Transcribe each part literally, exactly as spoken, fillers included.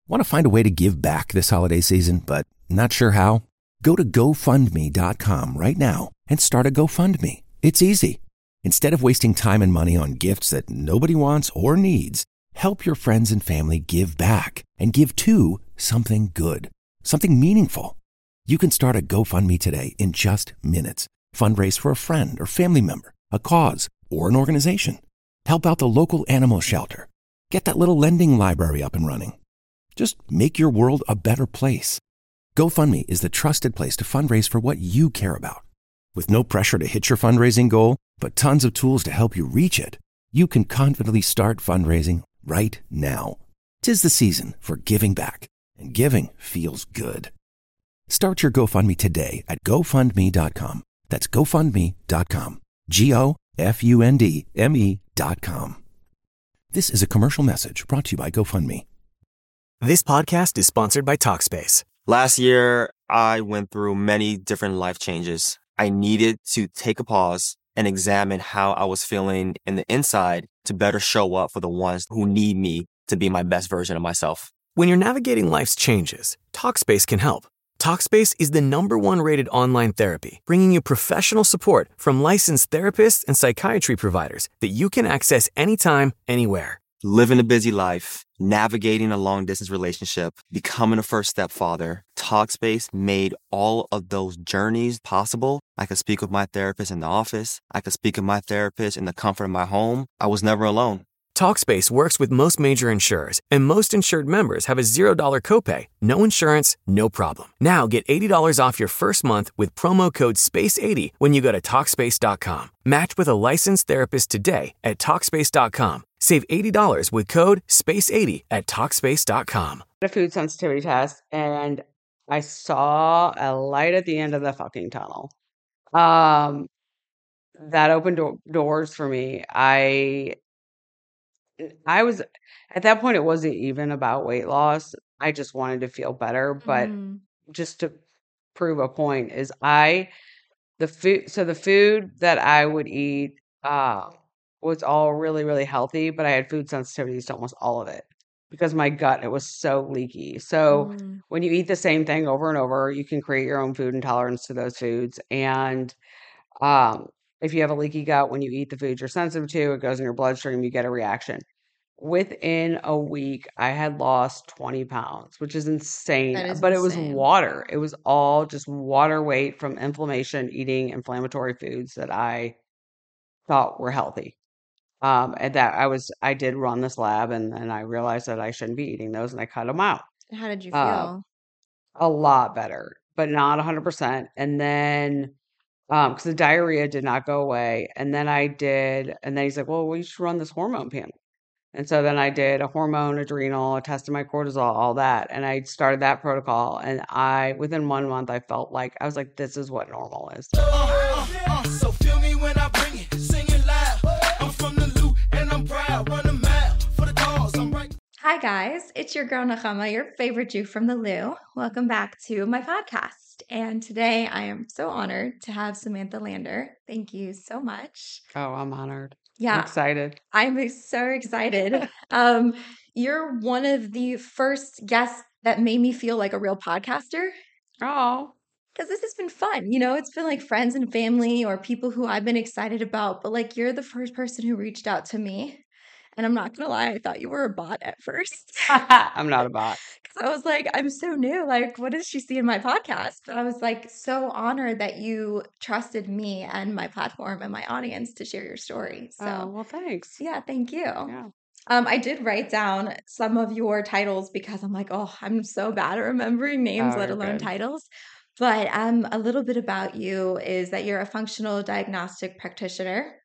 Want to find a way to give back this holiday season, but not sure how? Go to go fund me dot com right now and start a GoFundMe. It's easy. Instead of wasting time and money on gifts that nobody wants or needs, help your friends and family give back and give to something good, something meaningful. You can start a GoFundMe today in just minutes. Fundraise for a friend or family member, a cause, or an organization. Help out the local animal shelter. Get that little lending library up and running. Just make your world a better place. GoFundMe is the trusted place to fundraise for what you care about. With no pressure to hit your fundraising goal, but tons of tools to help you reach it, you can confidently start fundraising right now. 'Tis the season for giving back, and giving feels good. Start your GoFundMe today at go fund me dot com. That's go fund me dot com. G O F U N D M E dot com. This is a commercial message brought to you by GoFundMe. This podcast is sponsored by Talkspace. Last year, I went through many different life changes. I needed to take a pause and examine how I was feeling in the inside to better show up for the ones who need me to be my best version of myself. When you're navigating life's changes, Talkspace can help. Talkspace is the number one rated online therapy, bringing you professional support from licensed therapists and psychiatry providers that you can access anytime, anywhere. Living a busy life, navigating a long-distance relationship, becoming a first-step father, Talkspace made all of those journeys possible. I could speak with my therapist in the office. I could speak with my therapist in the comfort of my home. I was never alone. Talkspace works with most major insurers, and most insured members have a zero dollars copay. No insurance, no problem. Now get eighty dollars off your first month with promo code space eighty when you go to Talkspace dot com. Match with a licensed therapist today at Talkspace dot com. Save eighty dollars with code space eighty at Talkspace dot com. A food sensitivity test, and I saw a light at the end of the fucking tunnel. Um, that opened do- doors for me. I I was at that point, it wasn't even about weight loss. I just wanted to feel better. But Mm. just to prove a point is I the food so the food that I would eat uh was all really, really healthy, but I had food sensitivities to almost all of it because my gut, it was so leaky. So Mm. when you eat the same thing over and over, you can create your own food intolerance to those foods. And um, if you have a leaky gut, when you eat the foods you're sensitive to, it goes in your bloodstream, you get a reaction. Within a week, I had lost twenty pounds, which is insane. That is But it was insane. water. It was all just water weight from inflammation, eating inflammatory foods that I thought were healthy. Um, and that I was, I did run this lab, and and I realized that I shouldn't be eating those, and I cut them out. How did you Uh, feel? a lot better, but not one hundred percent. And then, um, because the diarrhea did not go away. And then I did, and then he's like, well, we should run this hormone panel. And so then I did a hormone, adrenal, I tested my cortisol, all that. And I started that protocol. And I, within one month, I felt like, I was like, this is what normal is. Uh, uh, uh, so feel me when I bring it, sing it loud. I'm from the loot and I'm proud, run a mile for the cause, I'm right. Hi, guys. It's your girl, Nechama, your favorite Jew from the Lou. Welcome back to my podcast. And today I am so honored to have Samantha Lander. Thank you so much. Oh, I'm honored. I'm Yeah, excited. I'm so excited. Um, you're one of the first guests that made me feel like a real podcaster Oh, because this has been fun. You know, it's been like friends and family or people who I've been excited about, but like you're the first person who reached out to me. And I'm not gonna lie, I thought you were a bot at first. I'm not a bot. Because I was like, I'm so new. Like, what does she see in my podcast? But I was like so honored that you trusted me and my platform and my audience to share your story. Oh, So well, thanks. yeah, thank you. Yeah. Um, I did write down some of your titles because I'm like, oh, I'm so bad at remembering names, Oh, let you're alone good. titles. But um, a little bit about you is that you're a functional diagnostic practitioner.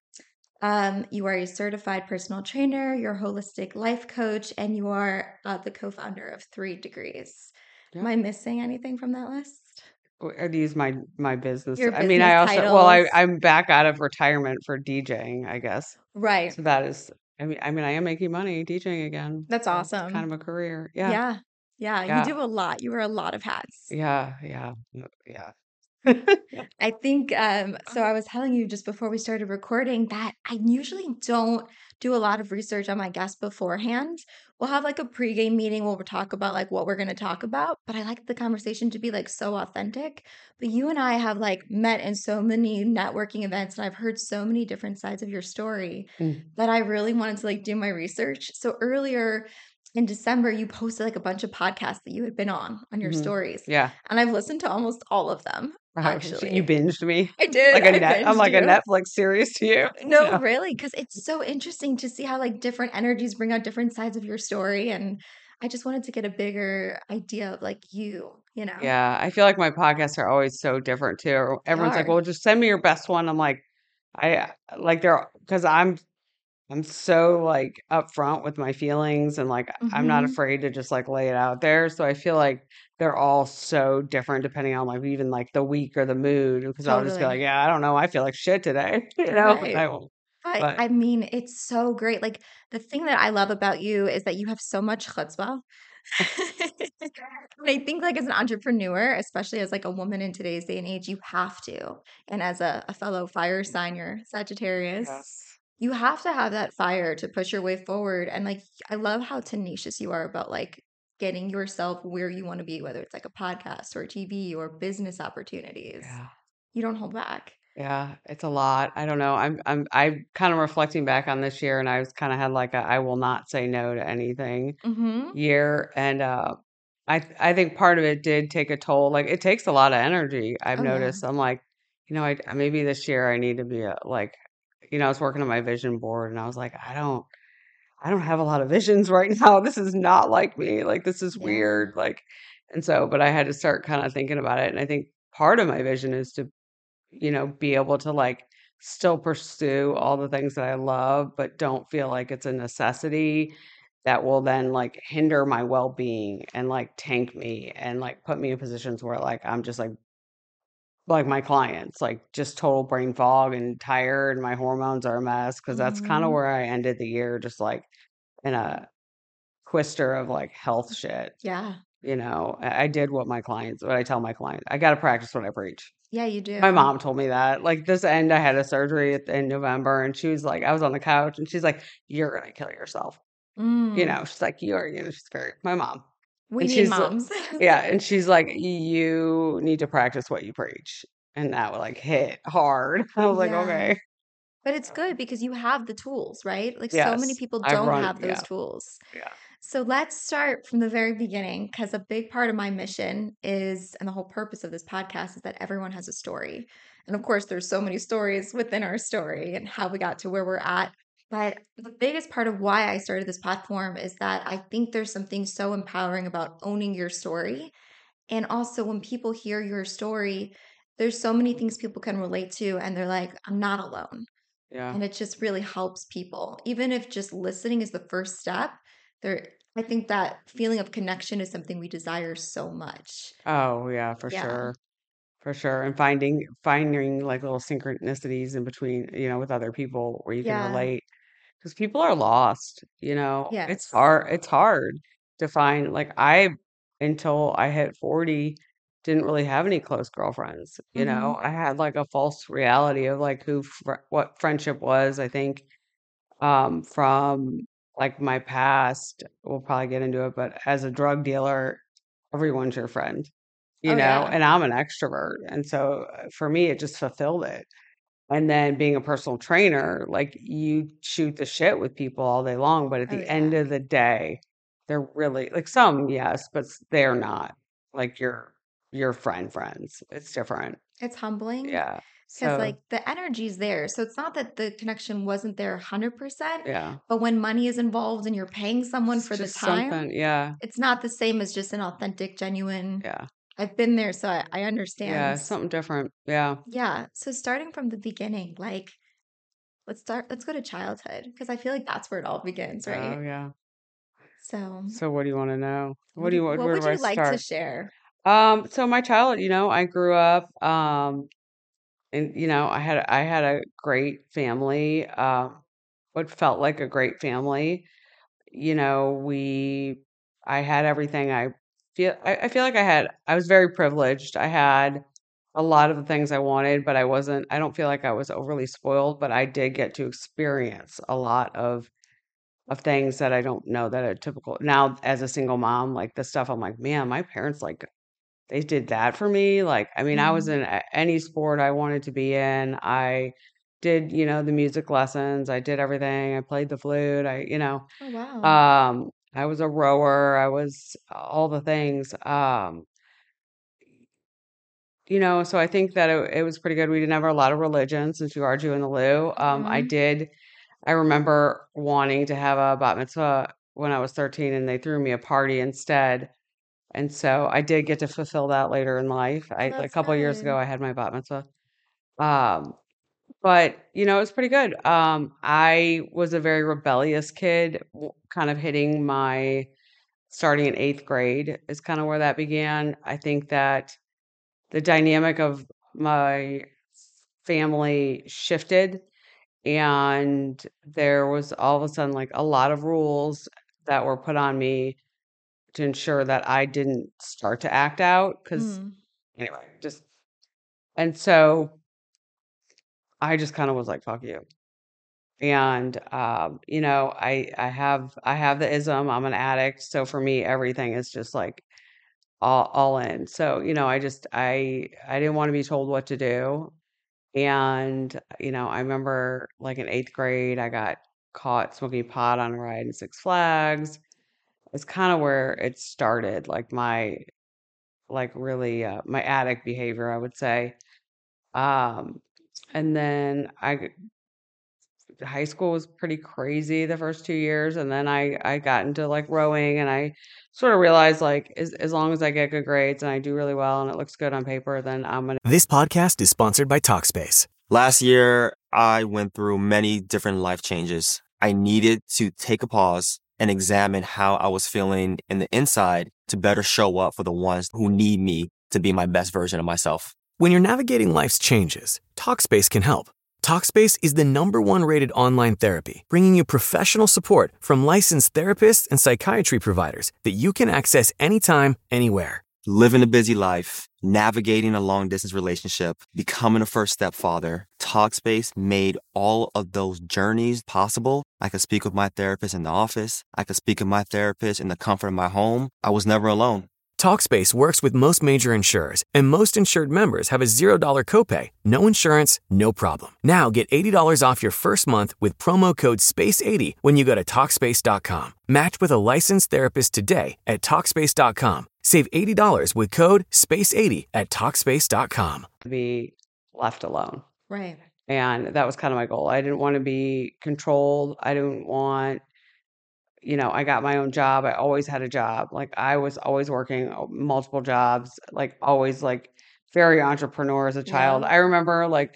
Um, you are a certified personal trainer, you're a holistic life coach, and you are uh, the co-founder of Three Degrees. Am Yeah. I missing anything from that list? Are these my my business? Your I mean, I business also well, I titles. I'm back out of retirement for DJing, I guess. Right. So that is, I mean, I mean, I am making money DJing again. That's So it's kind awesome. of a career. Yeah. Yeah. Yeah. You Yeah. do a lot. You wear a lot of hats. Yeah. Yeah. n- Yeah. I think, um, so I was telling you just before we started recording that I usually don't do a lot of research on my guests beforehand. We'll have like a pregame meeting where we'll talk about like what we're going to talk about, but I like the conversation to be like so authentic. But you and I have like met in so many networking events and I've heard so many different sides of your story Mm. that I really wanted to like do my research. So earlier in December, you posted like a bunch of podcasts that you had been on on your Mhm. stories. Yeah. And I've listened to almost all of them, Oh, you actually. binged me? I did. Like a I net I'm binged like a you. Netflix series to you? No, No. really, because it's so interesting to see how like different energies bring out different sides of your story. And I just wanted to get a bigger idea of like you, you know? Yeah, I feel like my podcasts are always so different too. They Everyone's like, are. "Well, just send me your best one." I'm like, I like they're because I'm I'm so like upfront with my feelings and like I'm not hmm afraid to just like lay it out there. So I feel like they're all so different depending on like even like the week or the mood. Because I'll just be like, Totally. yeah, I don't know. I feel like shit today, you know. And Right. I won't. But But I mean, it's so great. Like the thing that I love about you is that you have so much chutzpah. And I think like as an entrepreneur, especially as like a woman in today's day and age, you have to. And as a, a fellow fire sign, you're Sagittarius, yes, you have to have that fire to push your way forward. And like I love how tenacious you are about like getting yourself where you want to be, whether it's like a podcast or T V or business opportunities. yeah. You don't hold back. Yeah, it's a lot. I don't know. I'm I'm I'm kind of reflecting back on this year, and I was kind of had like a I will not say no to anything Mm-hmm. year, and uh, I th- I think part of it did take a toll. Like it takes a lot of energy. I've Oh yeah. noticed. I'm like, you know, I maybe this year I need to be a, like, you know, I was working on my vision board, and I was like, I don't I don't have a lot of visions right now. This is not like me. Like this is Yeah. weird. Like, and so, but I had to start kind of thinking about it, and I think part of my vision is to you know, be able to like still pursue all the things that I love, but don't feel like it's a necessity that will then like hinder my well-being and like tank me and like put me in positions where like I'm just like like my clients, like just total brain fog and tired and my hormones are a mess because that's kind of Mm-hmm. where I ended the year, just like in a twister of like health shit. Yeah. You know, I I did what my clients, what I tell my clients, I got to practice what I preach. Yeah, you My do. mom told me that. Like this end, I had a surgery at in November, and she was like, I was on the couch, and she's like, "You're gonna kill yourself." You Mm. know, she's like, "You are." You know, she's very my mom, We and need she's uh, moms. yeah, and she's like, "You need to practice what you preach," and that would like hit hard. I was like, Yeah. okay, But it's good because you have the tools, right? Like so many yes, people I've don't run, have those yeah, tools. yeah, So let's start from the very beginning because a big part of my mission is, and the whole purpose of this podcast is that everyone has a story. And of course, there's so many stories within our story and how we got to where we're at. But the biggest part of why I started this platform is that I think there's something so empowering about owning your story. And also, when people hear your story, there's so many things people can relate to, and they're like, I'm not alone. yeah. And it just really helps people. Even if just listening is the first step, there I think that feeling of connection is something we desire so much. Oh yeah, for Yeah. sure, for sure. And finding finding like little synchronicities in between, you know, with other people where you can Yeah. relate. Because people are lost, you know? It's Yes. hard it's hard to find like, I until I hit forty, didn't really have any close girlfriends, you know? hmm I had, like, a false reality of, like, who fr what friendship was, I think, um, from, like, my past. We'll probably get into it, but as a drug dealer, everyone's your friend, you Oh, know? yeah. And I'm an extrovert, and so, uh, for me, it just fulfilled it. And then being a personal trainer, like you shoot the shit with people all day long, but at Oh, the end yeah. of the day, they're really like some, yes, but s- they're not like your your friend friends. It's different. It's humbling Yeah. because, So like, the energy's there. So it's not that the connection wasn't there one hundred percent, yeah, but when money is involved and you're paying someone it's for the just time, something. Yeah. it's not the same as just an authentic, genuine. Yeah. I've been there, so I, I Yeah. understand. Something different. Yeah. Yeah. So starting from the beginning, like, let's start, let's go to childhood because I feel like that's where it all begins, Oh right? yeah. So, So what do you want to know? What what do do you you, want? what Where would do I you like to start? share? Um, so my child, you know, I grew up, um, and you know, I had I had a great family, uh, what felt like a great family. You know, we I had everything. I feel I, I feel like I had I was very privileged. I had a lot of the things I wanted, but I wasn't I don't feel like I was overly spoiled, but I did get to experience a lot of of things that I don't know that are typical. Now, as a single mom, like, the stuff I'm like, "Man, my parents, like, they did that for me." Like, I mean, I was Mhm. in a any sport I wanted to be in. I did, you know, the music lessons. I did everything. I played the flute. I you know, Oh, wow. um, I was a rower. I was all the things. Um, you know, so I think that it, it was pretty good. We didn't have a lot of religion since you are Jew in the Lou. Um, I Mhm. did. I remember wanting to have a bat mitzvah when I was thirteen, and they threw me a party instead. And so I did get to fulfill that later in life. Oh, I a that's couple of years ago, good. I had my bat mitzvah. Um, but you know, it was pretty good. Um, I was a very rebellious kid, w- kind of hitting my starting in eighth grade is kind of where that began. I think that the dynamic of my family shifted, and there was all of a sudden like a lot of rules that were put on me to ensure that I didn't start to act out. Because Mm. anyway, just and so I just kind of was like, "Fuck you." And um, you know, I I have I have the ism. I'm an addict, so for me, everything is just like all all in. So you know, I just I I didn't want to be told what to do. And you know, I remember like in eighth grade, I got caught smoking pot on a ride in Six Flags. It's kind of where it started, like my like really uh, my addict behavior, I would say. Um, and then I g- high school was pretty crazy the first two years, and then I I got into like rowing, and I sort of realized like as as long as I get good grades and I do really well and it looks good on paper, then I'm gonna. This podcast is sponsored by Talkspace. Last year, I went through many different life changes. I needed to take a pause and examine how I was feeling in the inside to better show up for the ones who need me to be my best version of myself. When you're navigating life's changes, Talkspace can help. Talkspace is the number one rated online therapy, bringing you professional support from licensed therapists and psychiatry providers that you can access anytime, anywhere. Living a busy life, navigating a long distance relationship, becoming a first step father, Talkspace made all of those journeys possible. I could speak with my therapist in the office. I could speak with my therapist in the comfort of my home. I was never alone. Talkspace works with most major insurers, and most insured members have a zero dollar copay, no insurance, no problem. Now get eighty dollars off your first month with promo code space eighty when you go to Talkspace dot com. Match with a licensed therapist today at Talkspace dot com. Save eighty dollars with code space eighty at Talkspace dot com. Be left alone. Right. And that was kind of my goal. I didn't want to be controlled. I didn't want, you know, I got my own job. I always had a job. Like I was always working uh, multiple jobs, like always like very entrepreneur as a child. Yeah. I remember like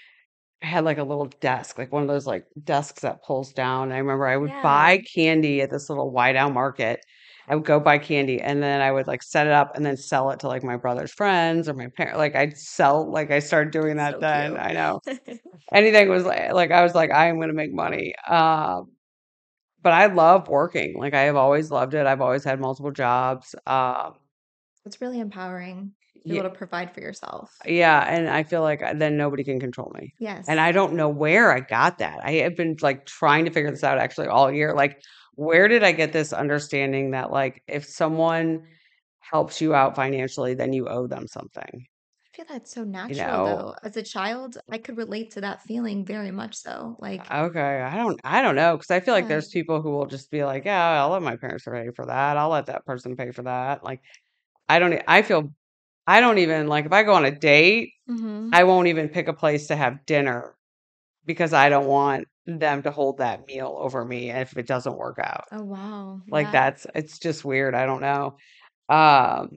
I had like a little desk, like one of those like desks that pulls down. I remember I would Yeah. buy candy at this little White Owl market. I would go buy candy and then I would like set it up and then sell it to like my brother's friends or my parents. Like I'd sell, like I started doing that So then. I know cute. anything was like, like I was like, I am going to make money. Um, but I love working. Like I have always loved it. I've always had multiple jobs. Um, It's really empowering to be yeah, able to provide for yourself. yeah, and I feel like I- then nobody can control me. And Yes. I don't know where I got that. I have been like trying to figure this out actually all year. Like, where did I get this understanding that like if someone helps you out financially, then you owe them something? I feel that's so You natural know, though. As a child, I could relate to that feeling very much so. Like, okay, I don't I don't know because I feel like yeah. there's people who will just be like, yeah, I'll let my parents pay for that. I'll let that person pay for that. Like, I don't. e- I feel I don't even like if I go on a date, Mm-hmm. I won't even pick a place to have dinner because I don't want them to hold that meal over me if it doesn't work out. Oh, wow. Like Yeah. that's it's just weird. I don't know. Um,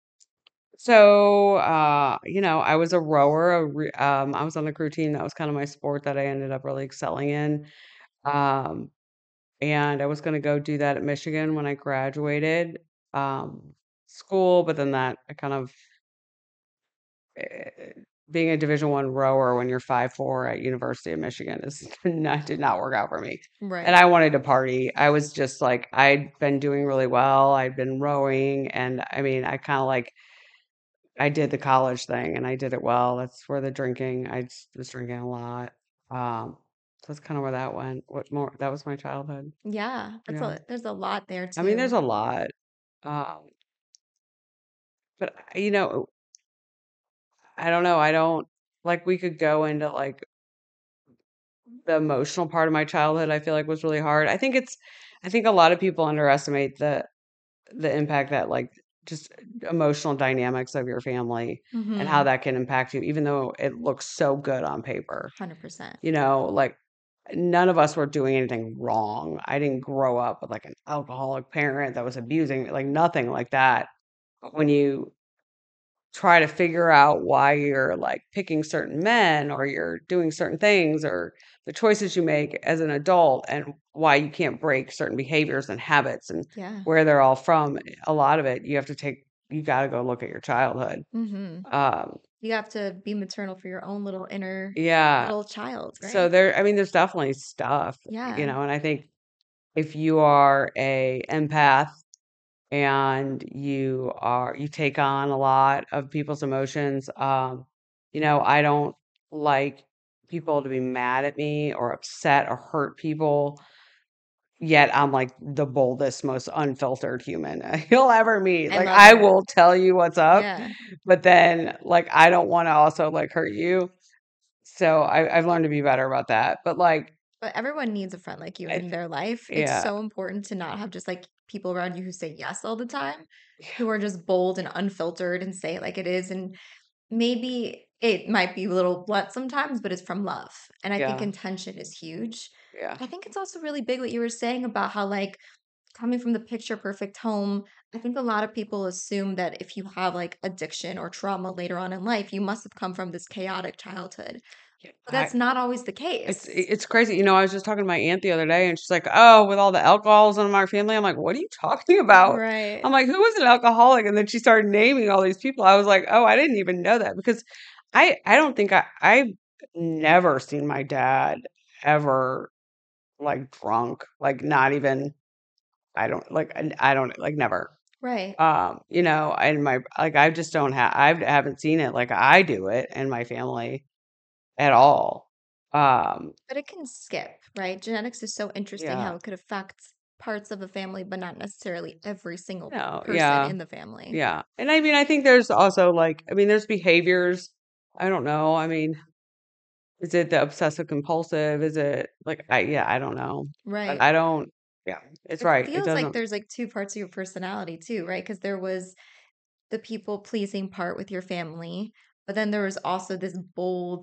so uh, you know, I was a rower. A re- um, I was on the crew team. That was kind of my sport that I ended up really excelling in. Um, and I was going to go do that at Michigan when I graduated um, school, but then that I kind of eh, being a Division One rower when you're five four at University of Michigan is not did not work out for me. And Right. I wanted to party. I was just like I'd been doing really well. I'd been rowing, and I mean, I kind of like I did the college thing and I did it well. That's where the drinking, I just was drinking a lot. Um, so that's kind of where that went. What more? That was my childhood. Yeah, that's Yeah. a there's a lot there I mean, there's too. a lot. Um, but you know, I don't know. I don't like we could go into like the emotional part of my childhood. I feel like was really hard. I think it's, I think a lot of people underestimate the the impact that like just emotional dynamics of your family and how Mm-hmm. that can impact you, even though it looks so good on paper. one hundred percent. You know, like none of us were doing anything wrong. I didn't grow up with like an alcoholic parent that was abusing me, like nothing like that. But when you try to figure out why you're like picking certain men or you're doing certain things or the choices you make as an adult and why you can't break certain behaviors and habits and Yeah. where they're all from, a lot of it you have to take, you got to go look at your childhood. Mm-hmm. Um, You have to be maternal for your own little inner yeah. little child, So right? there, I mean, there's definitely stuff, you Yeah. know, and I think if you are a empath and you are you take on a lot of people's emotions. Um, you know, I don't like people to be mad at me or upset or hurt people. Yet I'm like the boldest, most unfiltered human you'll ever meet. I Like love I it. will tell you what's up, Yeah. but then like I don't want to also like hurt you. So I, I've learned to be better about that. But like, But everyone needs a friend like you I in th- their life. It's yeah, so important to not have just like people around you who say yes all the time, yeah, who are just bold and unfiltered and say it like it is. And maybe it might be a little blunt sometimes, but it's from love. And I think yeah, intention is huge. yeah, I think it's also really big what you were saying about how, like, coming from the picture perfect home, I think a lot of people assume that if you have like addiction or trauma later on in life, you must have come from this chaotic childhood. yeah. But I, that's not always the It's case. it's crazy. You know, I was just talking to my aunt the other day and she's like, "Oh, with all the alcohols in my family." I'm like, "What are you talking about?" Right. I'm like, "Who was an alcoholic?" And then she started naming all these people. I was like, "Oh, I didn't even know that." Because I I don't think I I've never seen my dad ever like drunk. Like not even I don't like I I don't like never. Right. Um, you know, and my like I just don't have I haven't seen it like I do it in my family at all. Um, But it can skip, right? Genetics is so interesting yeah. how it could affect parts of a family, but not necessarily every single No, person yeah, in the family. yeah. And I mean, I think there's also like, I mean, there's behaviors. I don't know. I mean, is it the obsessive compulsive? Is it like, I, yeah, I don't know. But Right. I don't, yeah, it's It right. It feels like doesn't, there's like two parts of your personality too, right? Because there was the people pleasing part with your family, but then there was also this bold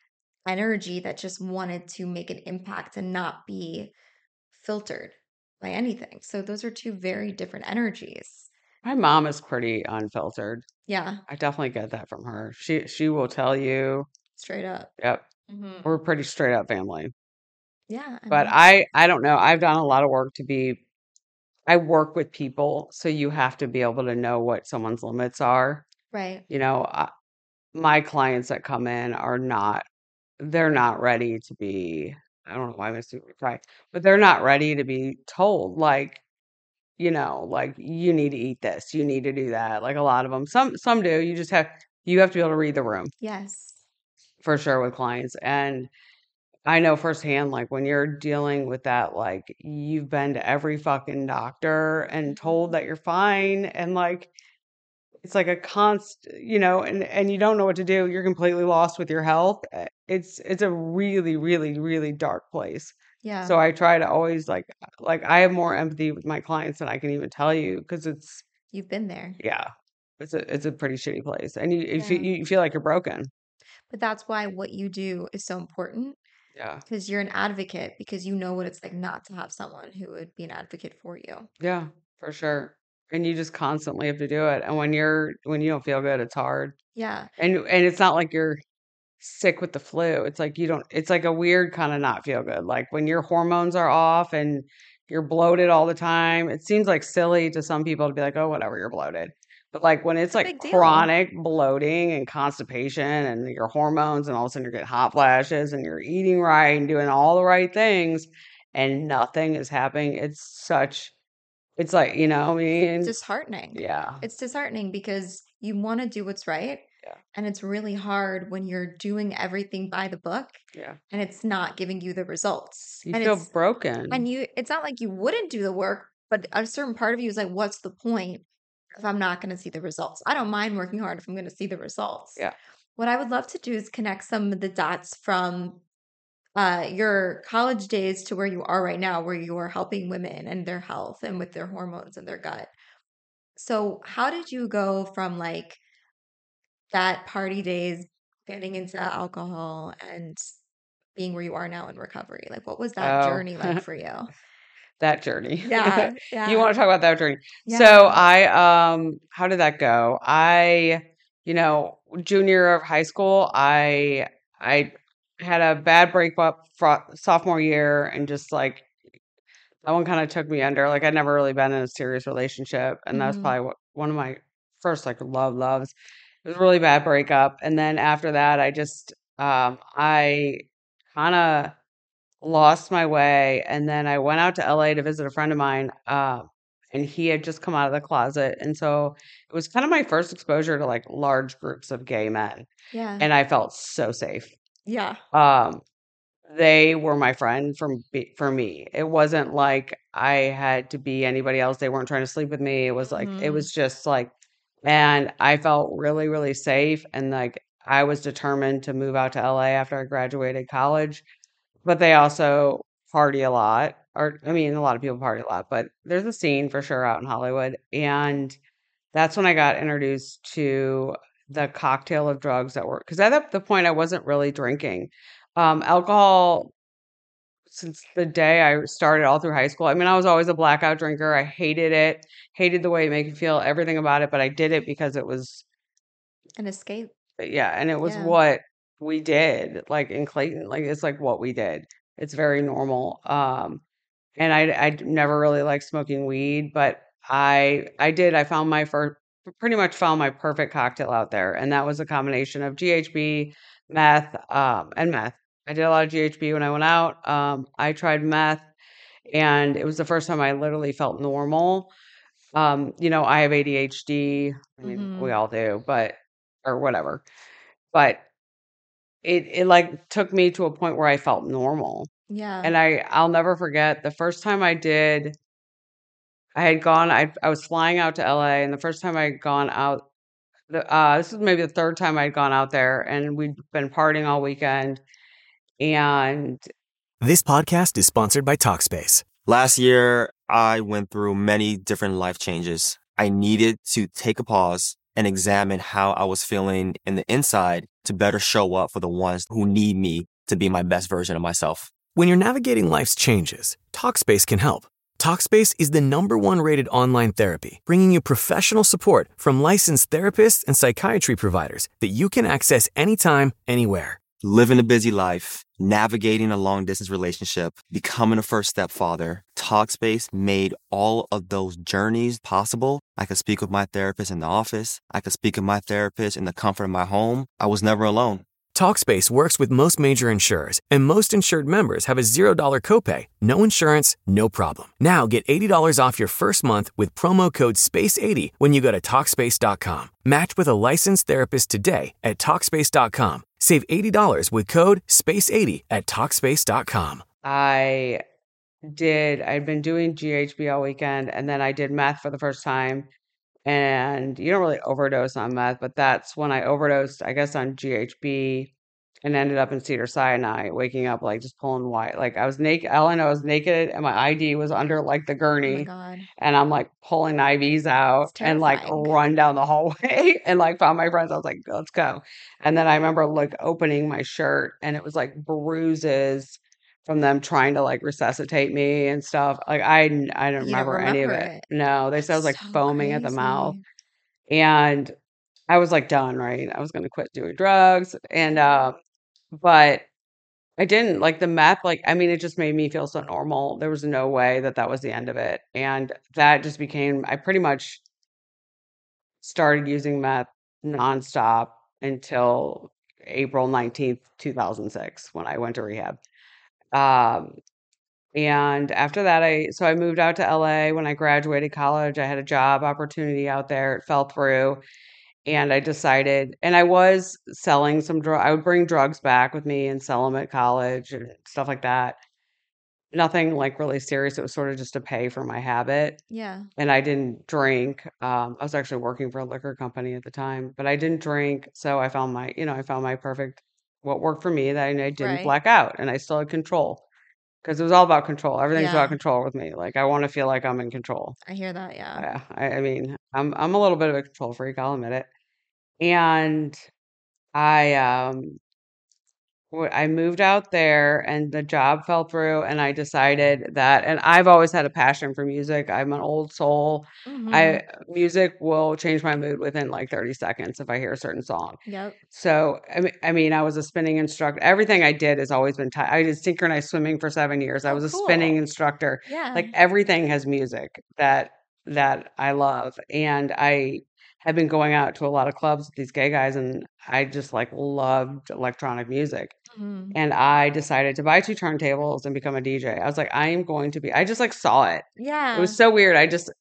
energy that just wanted to make an impact and not be filtered by anything. So those are two very different energies. my mom is pretty unfiltered. Yeah, I definitely get that from her. She, she will tell you, straight up. yep, Hmm. we're a pretty straight up family. Yeah, I But mean, I, I don't know. I've done a lot of work to be, I work with people. So you have to be able to know what someone's limits are. right. You know, I, my clients that come in are not they're not ready to be I don't know why I'm assuming right, but they're not ready to be told like, you know, like you need to eat this, you need to do that. Like a lot of them. Some some do. You just have you have to be able to read the room Yes. for sure with clients. And I know firsthand, like when you're dealing with that, like you've been to every fucking doctor and told Mhm. that you're fine and like it's like a const you know, and and you don't know what to do. You're completely lost with your health. Uh, It's it's a really, really, really dark place. Yeah, So I try to always like like I have more empathy with my clients than I can even tell you because it's you've been there. yeah, it's a it's a pretty shitty place, and you you feel, Yeah. you feel like you're broken. But that's why what you do is so important Yeah, because you're an advocate because you know what it's like not to have someone who would be an advocate for you. yeah, for sure. And you just constantly have to do it. And when you're when you don't feel good, it's hard. Yeah. And and it's not like you're sick with the flu. It's like you don't it's like a weird kind of not feel good. Like when your hormones are off and you're bloated all the time. It seems like silly to some people to be like, "Oh, whatever, you're bloated." But like when it's It's a like big deal. chronic bloating and constipation and your hormones and all of a sudden you're getting hot flashes and you're eating right and doing all the right things and nothing is happening. It's such It's like, you know, I mean, disheartening. yeah, It's disheartening because you want to do what's right. Yeah. And it's really hard when you're doing everything by the book yeah. and it's not giving you the results. You and feel it's broken. and you it's not like you wouldn't do the work, but a certain part of you is like, what's the point if I'm not going to see the results? I don't mind working hard if I'm going to see the results. Yeah. What I would love to do is connect some of the dots from uh, your college days to where you are right now, where you are helping women and their health and with their hormones and their gut. So, how did you go from like that party days, getting into alcohol, and being where you are now in recovery? Like, what was that Oh, journey like for you? that journey. Yeah, You yeah, want to talk about that journey? So yeah. I, um, how did that go? I, you know, junior year of high school, I, I had a bad breakup fro- sophomore year, and just like that one kind of took me under. Like I'd never really been in a serious relationship, and that's hmm probably what one of my first like love loves. It was a really bad breakup, and then after that, I just, um, I kind of lost my way, and then I went out to L A to visit a friend of mine, um, and he had just come out of the closet, and so it was kind of my first exposure to like large groups of gay men, Yeah, and I felt so safe. yeah. Um, they were my friend from be- for me. It wasn't like I had to be anybody else. They weren't trying to sleep with me. It was like it hmm was just like, and I felt really really safe, and like I was determined to move out to L A after I graduated college. But they also party a lot, or I mean, a lot of people party a lot, but there's a scene for sure out in Hollywood, and that's when I got introduced to the cocktail of drugs that were, because at that the point I wasn't really drinking. Um, alcohol since the day I started all through high school. I mean, I was always a blackout drinker. I hated it, hated the way it made me feel, everything about it, but I did it because it was, An escape. yeah, and it was Yeah. what we did, like in Clayton, like it's like what we did. It's very normal. Um, and I I never really liked smoking weed, but I I did. I found my first, pretty much found my perfect cocktail out there, and that was a combination of G H B, meth, um, and meth. I did a lot of G H B when I went out. Um, I tried meth, and it was the first time I literally felt normal. Um, you know, I have A D H D. I mean, hmm we all do, but or whatever. But it it like took me to a point where I felt normal. Yeah. And I I'll never forget the first time I did, I had gone I I was flying out to L A, and the first time I'd gone out, the uh this is maybe the third time I'd gone out there, and we'd been partying all weekend, and This podcast is sponsored by Talkspace. Last year, I went through many different life changes. I needed to take a pause and examine how I was feeling in the inside to better show up for the ones who need me to be my best version of myself. When you're navigating life's changes, Talkspace can help. Talkspace is the number one rated online therapy, bringing you professional support from licensed therapists and psychiatry providers that you can access anytime, anywhere. Living a busy life, navigating a long distance relationship, becoming a first step father, Talkspace made all of those journeys possible. I could speak with my therapist in the office. I could speak with my therapist in the comfort of my home. I was never alone. Talkspace works with most major insurers, and most insured members have a zero dollars copay, no insurance, no problem. Now get eighty dollars off your first month with promo code space eighty when you go to Talkspace dot com. Match with a licensed therapist today at Talkspace dot com. Save eighty dollars with code space eighty at Talkspace dot com. I did I'd been doing G H B all weekend, and then I did meth for the first time. And you don't really overdose on meth, but that's when I overdosed, I guess, on G H B, and ended up in Cedar Sinai, waking up like just pulling white. Like I was naked. All I know I was naked, and my I D was under like the Oh my gurney, God. and I'm like pulling I Vs out It's and like terrifying. run down the hallway and like found my friends. I was like, let's go. And then I remember like opening my shirt, and it was like bruises from them trying to like resuscitate me and stuff. Like I n- I don't You don't remember any of remember it. it. No, they said I was That's like so foaming at the mouth, crazy. and I was like done, right? I was gonna quit doing drugs, and uh, but I didn't. Like the meth, like I mean, it just made me feel so normal. There was no way that that was the end of it, and that just became. I pretty much started using meth nonstop until April nineteenth, two thousand six, when I went to rehab. Um, And after that, I so I moved out to L A when I graduated college. I had a job opportunity out there. It fell through. And I decided, and I was selling some drug. I would bring drugs back with me and sell them at college and stuff like that. Nothing like really serious. It was sort of just to pay for my habit. Yeah. And I didn't drink. Um, I was actually working for a liquor company at the time, but I didn't drink. So I found my, you know, I found my perfect, what worked for me that I, I didn't Right. black out and I still had control because it was all about control. Everything's about Yeah. control with me. Like I want to feel like I'm in control. I hear that. Yeah. Yeah, I, I mean, I'm I'm a little bit of a control freak. I'll admit it. And I um w- I moved out there and the job fell through and I decided that and I've always had a passion for music. I'm an old soul. Mm-hmm. I music will change my mood within like thirty seconds if I hear a certain song. Yep. So I mean, I mean, I was a spinning instructor. Everything I did has always been tied. I did synchronized swimming for seven years. I Oh, was a spinning cool. instructor. Yeah. Like everything has music that that I love, and I have been going out to a lot of clubs with these gay guys, and I just like loved electronic music. Mm-hmm. And I decided to buy two turntables and become a D J. I was like, I am going to be. I just like saw it. It Yeah. was so weird. I just,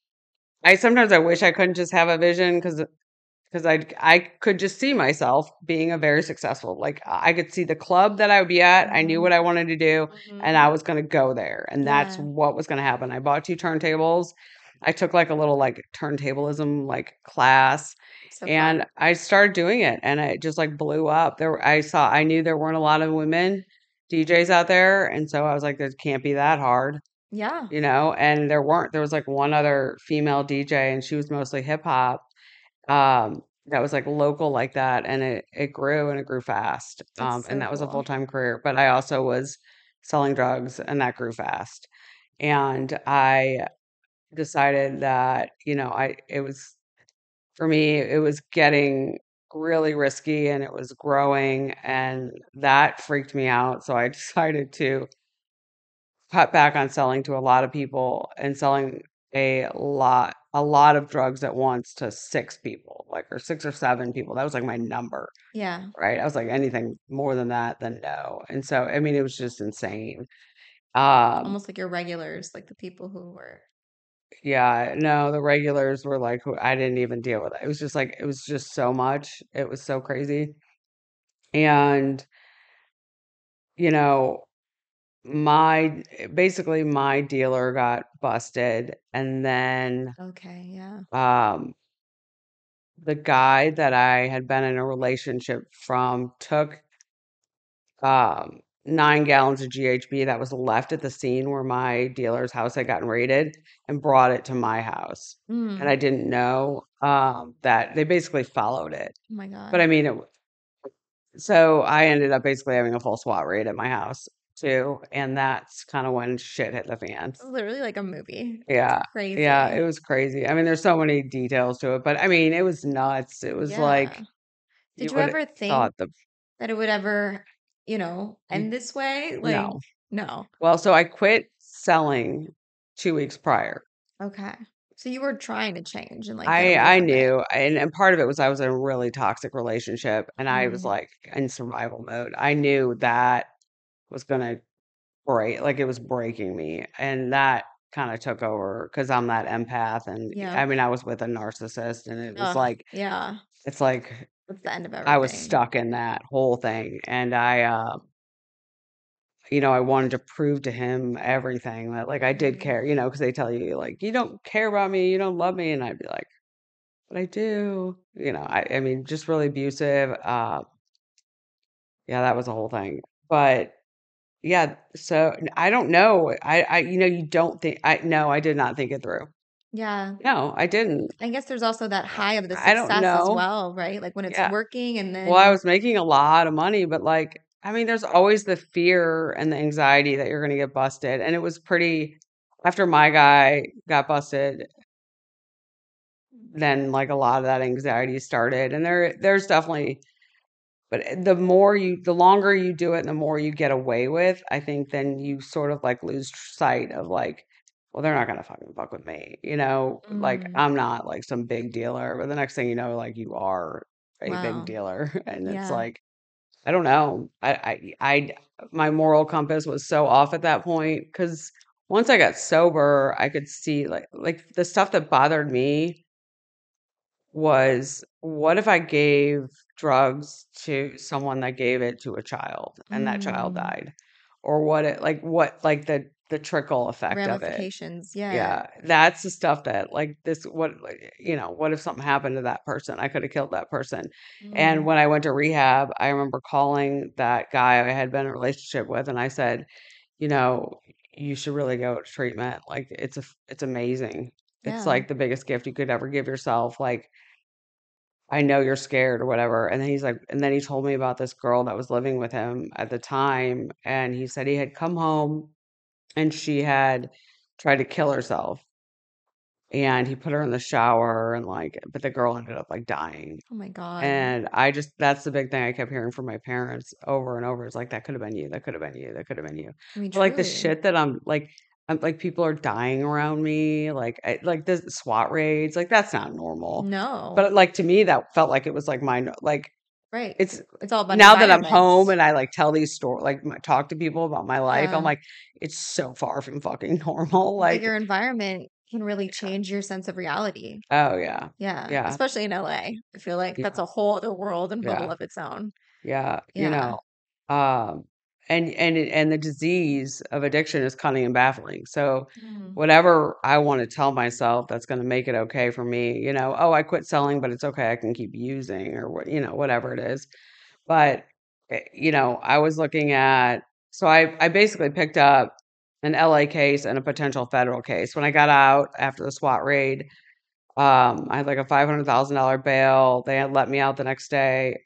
I sometimes I wish I couldn't just have a vision because because I I could just see myself being a very successful. Like I could see the club that I would be at. I knew Mm-hmm. what I wanted to do, and Mm-hmm. I was going to go there, and that's Yeah. what was going to happen. I bought two turntables. I took like a little like turntablism like class, So and fun. I started doing it, and it just like blew up. There, I saw I knew there weren't a lot of women D Js out there, and so I was like, "This can't be that hard." Yeah. You know, and there weren't. There was like one other female D J, and she was mostly hip hop um, that was, like, local like that, and it it grew and it grew fast, That's um, and so that was a cool. full-time career, but I also was selling drugs, and that grew fast, and I decided that, you know, I it was for me, it was getting really risky, and it was growing, and that freaked me out, so I decided to cut back on selling to a lot of people and selling a lot a lot of drugs at once to six people, like, or six or seven people. That was, like, my number, Yeah. right? I was like, anything more than that, then no. And so, I mean, it was just insane. Um, Almost like your regulars, like the people who were. yeah, no, the regulars were like, who I didn't even deal with it. It was just like, it was just so much. It was so crazy. And, you know, my basically my dealer got busted and then Okay. Yeah. um the guy that I had been in a relationship from took um nine gallons of G H B that was left at the scene where my dealer's house had gotten raided and brought it to my house. And Mm. I didn't know um that they basically followed it. Oh my But God. I mean it so I ended up basically having a full SWAT raid at my house too, and that's kind of when shit hit the fan. It's literally like a movie. It's Yeah. Yeah, it crazy. was crazy. I mean, there's so many details to it, but I mean, it was nuts. It was like Yeah. Did you you would ever think thought the that it would ever, you know, end this way? Like, no. no. Well, so I quit selling two weeks prior. Okay. So you were trying to change and like get I away I from it. knew, and, and part of it was I was in a really toxic relationship, and I was Mm. like in survival mode. I knew that was gonna break, like it was breaking me, and that kind of took over because I'm that empath, and Yeah. I mean, I was with a narcissist, and it was Ugh. like Yeah. it's like That's the end of I was everything. stuck in that whole thing, and I, uh, you know, I wanted to prove to him everything that, like, I did Mm. care, you know, because they tell you, like, "You don't care about me, you don't love me," and I'd be like, "But I do." You know, I I mean, just really abusive, uh, yeah, that was a whole thing, but, yeah, so I don't know, I I you know, you don't think I no, I did not think it through. Yeah. No, I didn't. I guess there's also that high of the I don't success as know. well, right? Like when it's Yeah. working and Well, I then was making a lot of money, but, like, I mean, there's always the fear and the anxiety that you're gonna get busted, and it was pretty after my guy got busted, then, like, a lot of that anxiety started, and there there's definitely but, eh, the more you the longer you do it and the more you get away with, I think then you sort of, like, lose sight of, like, "Well, they're not gonna fucking fuck with me," you know? Like, mm, I'm not, like, some big dealer, but the next thing you know, like, you are a big wow. dealer, and it's Yeah. like I don't know. I, I, I, my moral compass was so off at that point because once I got sober, I could see like, like the stuff that bothered me was what if I gave drugs to someone that gave it to a child and that child Mm, died? Or what it like what like the the trickle effect of it. ramifications. Yeah. Yeah, that's the stuff that like this what like, you know, what if something happened to that person? I could have killed that person. And Mm, when I went to rehab, I remember calling that guy I had been in a relationship with and I said, you know, you should really go to treatment. Like it's a it's amazing. It's yeah. like the biggest gift you could ever give yourself. Like I know you're scared or whatever. And then he's like, and then he told me about this girl that was living with him at the time. And he said he had come home and she had tried to kill herself. And he put her in the shower and like, but the girl ended up like dying. Oh my God. And I just, that's the big thing I kept hearing from my parents over and over. It's like, that could have been you. That could have been you. That could have been you. I mean, But like the truly. shit that I'm like, I'm like, people are dying around me. Like, I, like the SWAT raids, like that's not normal. No. But like to me, that felt like it was like my, like, Right. it's It's all about now that I'm home environment. and I like tell these stories, like m- talk to people about my life, I'm Yeah. like, it's so far from fucking normal. But Like, your environment can really change your sense of reality. oh yeah, Yeah. yeah, Especially in L A. I feel like that's yeah, a whole other world and bubble yeah, of its own. yeah. You Yeah. know, um, and and it- and the disease of addiction is cunning and baffling. So Mm. whatever I want to tell myself that's going to make it okay for me, you know, oh, I quit selling, but it's okay, I can keep using or what, you know, whatever it is. But, eh, you know, I was looking at so I I basically picked up an L A case and a potential federal case. When I got out after the SWAT raid, um, I had like a five hundred thousand dollars bail. They had let me out the next day,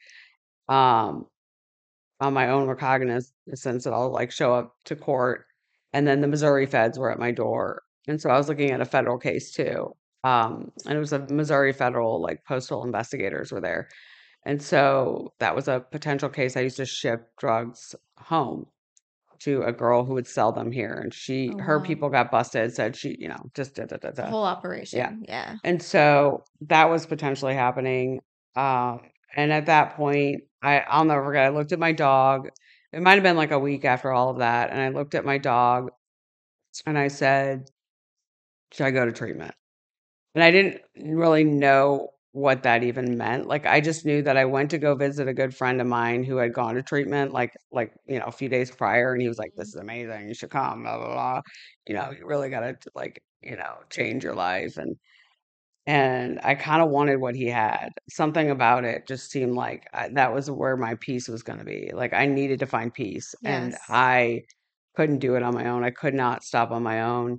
um, on my own recognizance that I'll like show up to court. And then the Missouri feds were at my door. And so I was looking at a federal case too. Um, and it was a Missouri federal, like postal investigators were there. And so that was a potential case. I used to ship drugs home to a girl who would sell them here. And she, Oh, her wow. people got busted, said she, you know, just da da da The da. whole Yeah. operation. Yeah. And so that was potentially happening. Um, and at that point, I, I'll never forget, I looked at my dog. It might have been like a week after all of that. And I looked at my dog and I said, should I go to treatment? And I didn't really know what that even meant. Like I just knew that I went to go visit a good friend of mine who had gone to treatment like like, you know, a few days prior and he was like, this is amazing. You should come, blah, blah, blah. You know, you really gotta like, you know, change your life. And and I kind of wanted what he had. Something about it just seemed like I, that was where my peace was going to be. Like I needed to find peace and Yes. I couldn't do it on my own. I could not stop on my own.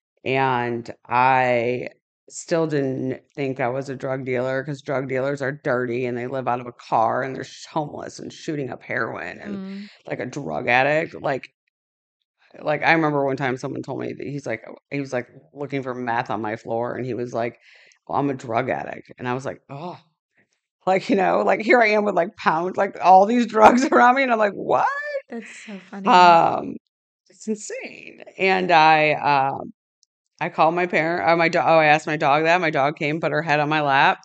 And I still didn't think I was a drug dealer because drug dealers are dirty and they live out of a car and they're sh- homeless and shooting up heroin and Mm. like a drug addict. Like, like I remember one time someone told me that he's like, he was like looking for meth on my floor and he was like, well, I'm a drug addict. And I was like, oh, like, you know, like here I am with like pounds, like all these drugs around me. And I'm like, what? That's so funny. Um, it's insane. And I, um, I called my parent, uh, my dog. Oh, I asked my dog that. My dog came, put her head on my lap,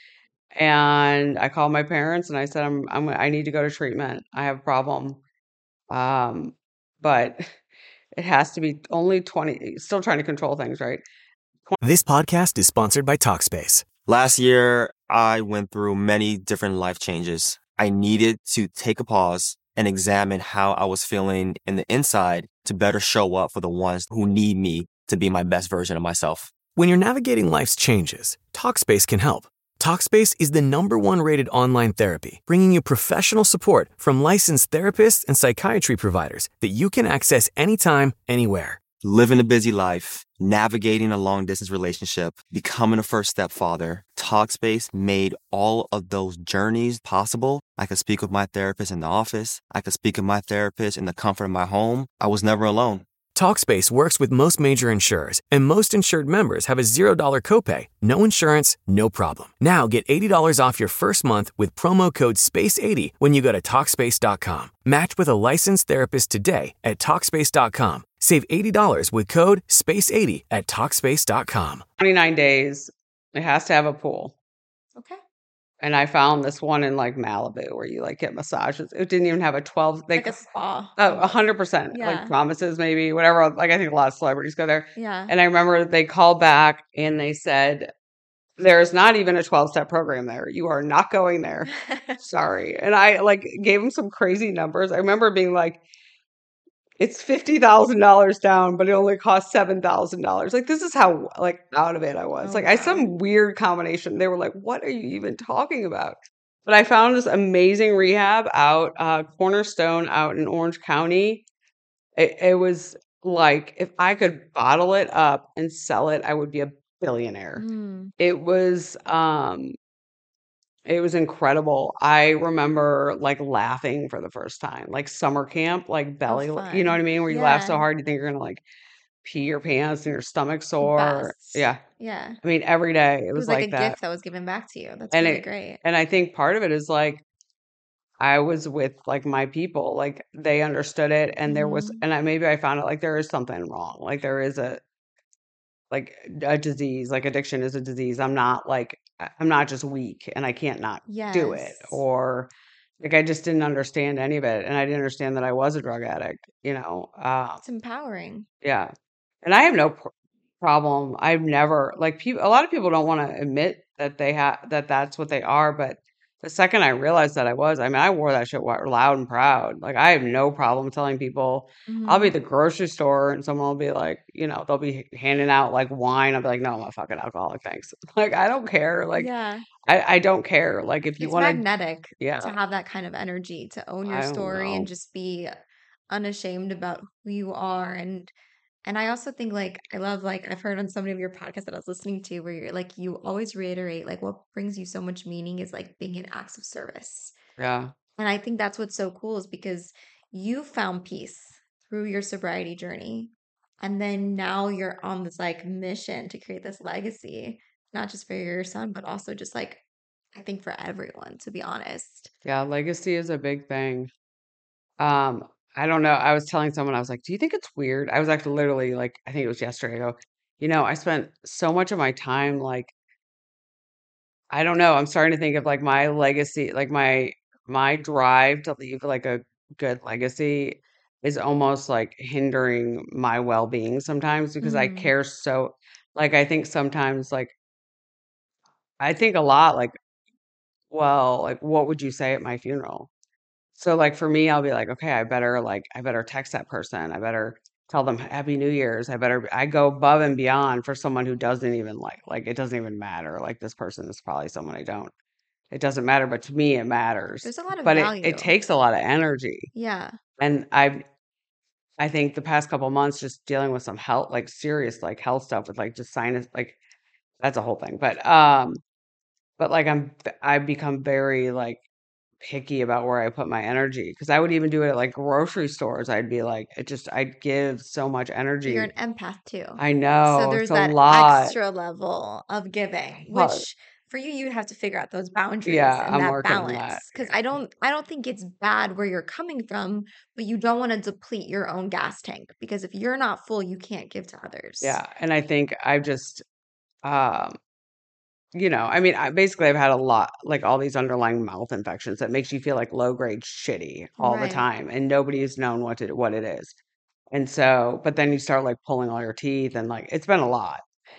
and I called my parents and I said, "I'm, I'm, I need to go to treatment. I have a problem." Um, but it has to be only twenty. Still trying to control things, right? This podcast is sponsored by Talkspace. Last year, I went through many different life changes. I needed to take a pause and examine how I was feeling in the inside to better show up for the ones who need me to be my best version of myself. When you're navigating life's changes, Talkspace can help. Talkspace is the number one rated online therapy, bringing you professional support from licensed therapists and psychiatry providers that you can access anytime, anywhere. Living a busy life, navigating a long distance relationship, becoming a first step father, Talkspace made all of those journeys possible. I could speak with my therapist in the office. I could speak with my therapist in the comfort of my home. I was never alone. Talkspace works with most major insurers, and most insured members have a zero dollar copay, no insurance, no problem. Now get eighty dollars off your first month with promo code space eighty when you go to Talkspace dot com. Match with a licensed therapist today at Talkspace dot com. Save eighty dollars with code space eighty at Talkspace dot com. twenty-nine days. It has to have a pool. Okay. And I found this one in like Malibu where you like get massages. It didn't even have a twelve. They Like a spa. Oh, a almost. hundred percent. Like Yeah. promises, maybe whatever. Like I think a lot of celebrities go there. Yeah. And I remember they called back and they said, "There's not even a twelve step program there. You are not going there. Sorry." And I like gave them some crazy numbers. I remember being like, "It's fifty thousand dollars down, but it only costs seven thousand dollars." Like this is how like out of it I was. Oh, Like I wow. some weird combination. They were like, "What are you even talking about?" But I found this amazing rehab out uh, Cornerstone out in Orange County. It, it was like if I could bottle it up and sell it, I would be a billionaire. Mm, It was um it was incredible. I remember like laughing for the first time, like summer camp, like oh, belly, la- you know what I fun. mean, where you laugh so Yeah. hard you think you're gonna like pee your pants and your stomach The sore. best. Yeah, Yeah. I mean every day it It was was like a like that, gift that was given back to you. That's and really it great. and I think part of it is like I was with like my people, like they understood it, and there was, hmm and I maybe I found out like there is something wrong, like there is a like a disease, like addiction is a disease. I'm not like I- I'm not just weak and I can't not do it, Yes. or like I just didn't understand any of it, and I didn't understand that I was a drug addict, you know. Um, It's empowering. yeah, and I have no pr- problem. I've never like people. A lot of people don't want to admit that they have that that's what they are, but the second I realized that I was, I mean, I wore that shit wa- loud and proud. Like I have no problem telling people. I'll be hmm at the grocery store and someone will be like, you know, they'll be handing out like wine. I'll be like, no, I'm a fucking alcoholic, thanks. Like I don't care. Like Yeah. I, I don't care. Like if you It's want to, magnetic to yeah, have that kind of energy, to own your I don't story and know. just be unashamed about who you are. And and I also think like I love like I've heard on so many of your podcasts that I was listening to where you're like you always reiterate like what brings you so much meaning is like being in acts of service. Yeah, And I think that's what's so cool is because you found peace through your sobriety journey. And then now you're on this like mission to create this legacy, not just for your son, but also just like, I think for everyone, to be honest. yeah. Legacy is a big thing. Um, I don't know. I was telling someone, I was like, do you think it's weird? I was actually literally like, I think it was yesterday. I go, you know, I spent so much of my time like, I don't know. I'm starting to think of like my legacy, like my my drive to leave like a good legacy is almost like hindering my well-being sometimes because I Mm, care so like I think sometimes like I think a lot like, well, like what would you say at my funeral? So, like, for me, I'll be like, "Okay, I better, like I better text that person. I better tell them Happy New Year's. I better" I go above and beyond for someone who doesn't even like like, it doesn't even matter. Like, this person is probably someone I don't. It doesn't matter, but to me, it matters. there's a lot of But it it value. takes a lot of energy. Yeah. And I've I think the past couple months just dealing with some health like, serious, like, health stuff with, like, just sinus like, that's a whole thing. But, um but, like, I'm I've become very, like picky about where I put my energy because I would even do it at like grocery stores. I'd be like, it just, I'd give so much But you're energy. an empath too. I So know it's there's a that lot. extra level of giving, Well, which for you, you'd have to figure out those boundaries yeah, and I'm that working on that. balance. Because I don't, I don't think it's bad where you're coming from, but you don't want to deplete your own gas tank because if you're not full, you can't give to others. Yeah. And I think I've just, um, you know, I mean, I basically I've had a lot, like all these underlying mouth infections that makes you feel like low grade shitty all the Right. time, and nobody's known what to what it is. And so, but then you start like pulling all your teeth, and like it's been a lot.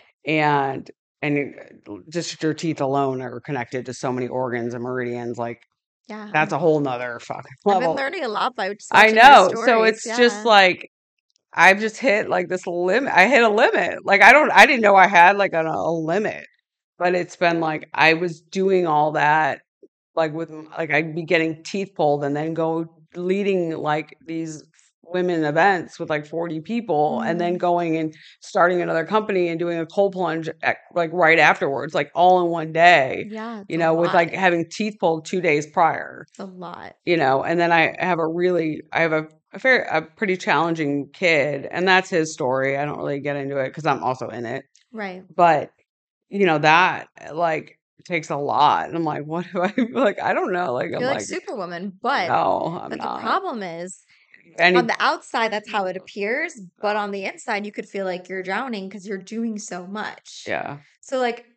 And and it- just your teeth alone are connected to so many organs and meridians. Like Yeah. that's a whole nother fucking I've been level. learning a lot by just I watching your know. So stories. it's just Yeah. like I've just hit like this limit. I hit a limit. Like I don't. I didn't know I had like a, a limit, but it's been like I was doing all that like with m- like I'd be getting teeth pulled and then go leading like these women events with like forty people and then Mm, going and starting another company and doing a cold plunge at, like right afterwards, like all in one day, yeah, it's you a know, with lot. like having teeth pulled two days prior, It's a lot. you know, and then I have a really, I have a, a fair, a pretty challenging kid, and that's his story. I don't really get into it because I'm also in it, Right. but you know, that like takes a lot. And I'm like, what do I like? I don't know. Like, I'm You're like like, Superwoman, but no, I'm but the not. problem is Any, on the outside that's how it appears, but on the inside you could feel like you're drowning because you're doing so much. yeah, So like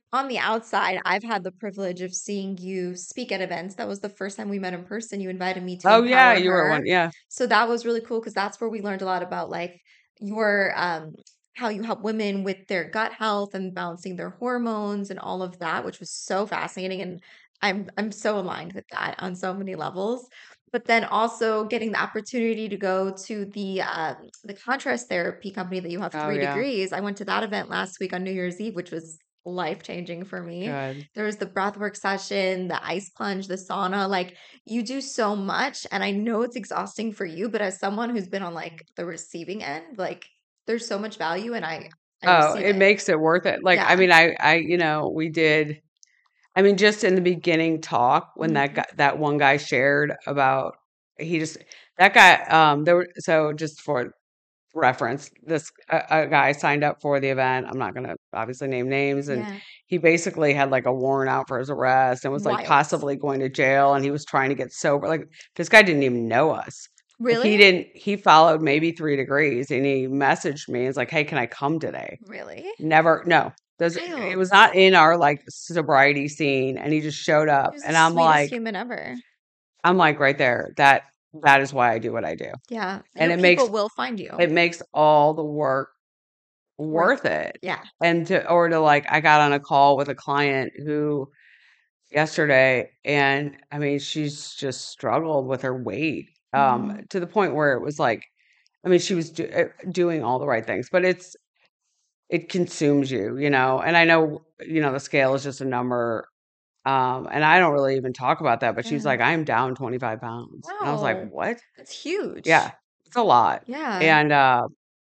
on the outside, I've had the privilege of seeing you speak at events. That was the first time we met in person. You invited me to Oh yeah, empower you were her. one. Yeah. So that was really cool because that's where we learned a lot about like your um how you help women with their gut health and balancing their hormones and all of that, which was so fascinating. And I'm I'm so aligned with that on so many levels. But then also getting the opportunity to go to the um, the contrast therapy company that you have Oh three yeah. degrees. I went to that event last week on New Year's Eve, which was life changing for me. Good. There was the breathwork session, the ice plunge, the sauna. Like you do so much, and I know it's exhausting for you, but as someone who's been on like the receiving end, like there's so much value, and I I Oh, receive it it. makes it worth it. Like, I Yeah. mean, I, I, you know, we did. I mean, just in the beginning talk when that Mhm. guy, that one guy shared about he just that guy. Um, there were so just for reference, this a, a guy signed up for the event. I'm not going to obviously name names, and Yeah. he basically had like a warrant out for his arrest and was like Wild. possibly going to jail, and he was trying to get sober. Like this guy didn't even know us. Like, he Really? didn't. He followed maybe three degrees, and he messaged me. It's like, hey, can I come today? Really? Never, no. Does it Wild. was not in our like sobriety scene, and he just showed up, He was and the I'm sweetest like, human ever. I'm like right there. That that is why I do what I do, Yeah. and Your it makes people will find you. it makes all the work Worth worth it. Yeah. And to or to like, I got on a call with a client who yesterday, and I mean, she's just struggled with her weight, um, Mhm. to the point where it was like, I mean, she was do, uh, doing all the right things, but it's it consumes you, you know. And I know, you know, the scale is just a number, um, and I don't really even talk about that. But she's Yeah. like, I'm down twenty-five pounds, and I was like, Wow. what? That's huge. Yeah, it's a lot, Yeah. and uh,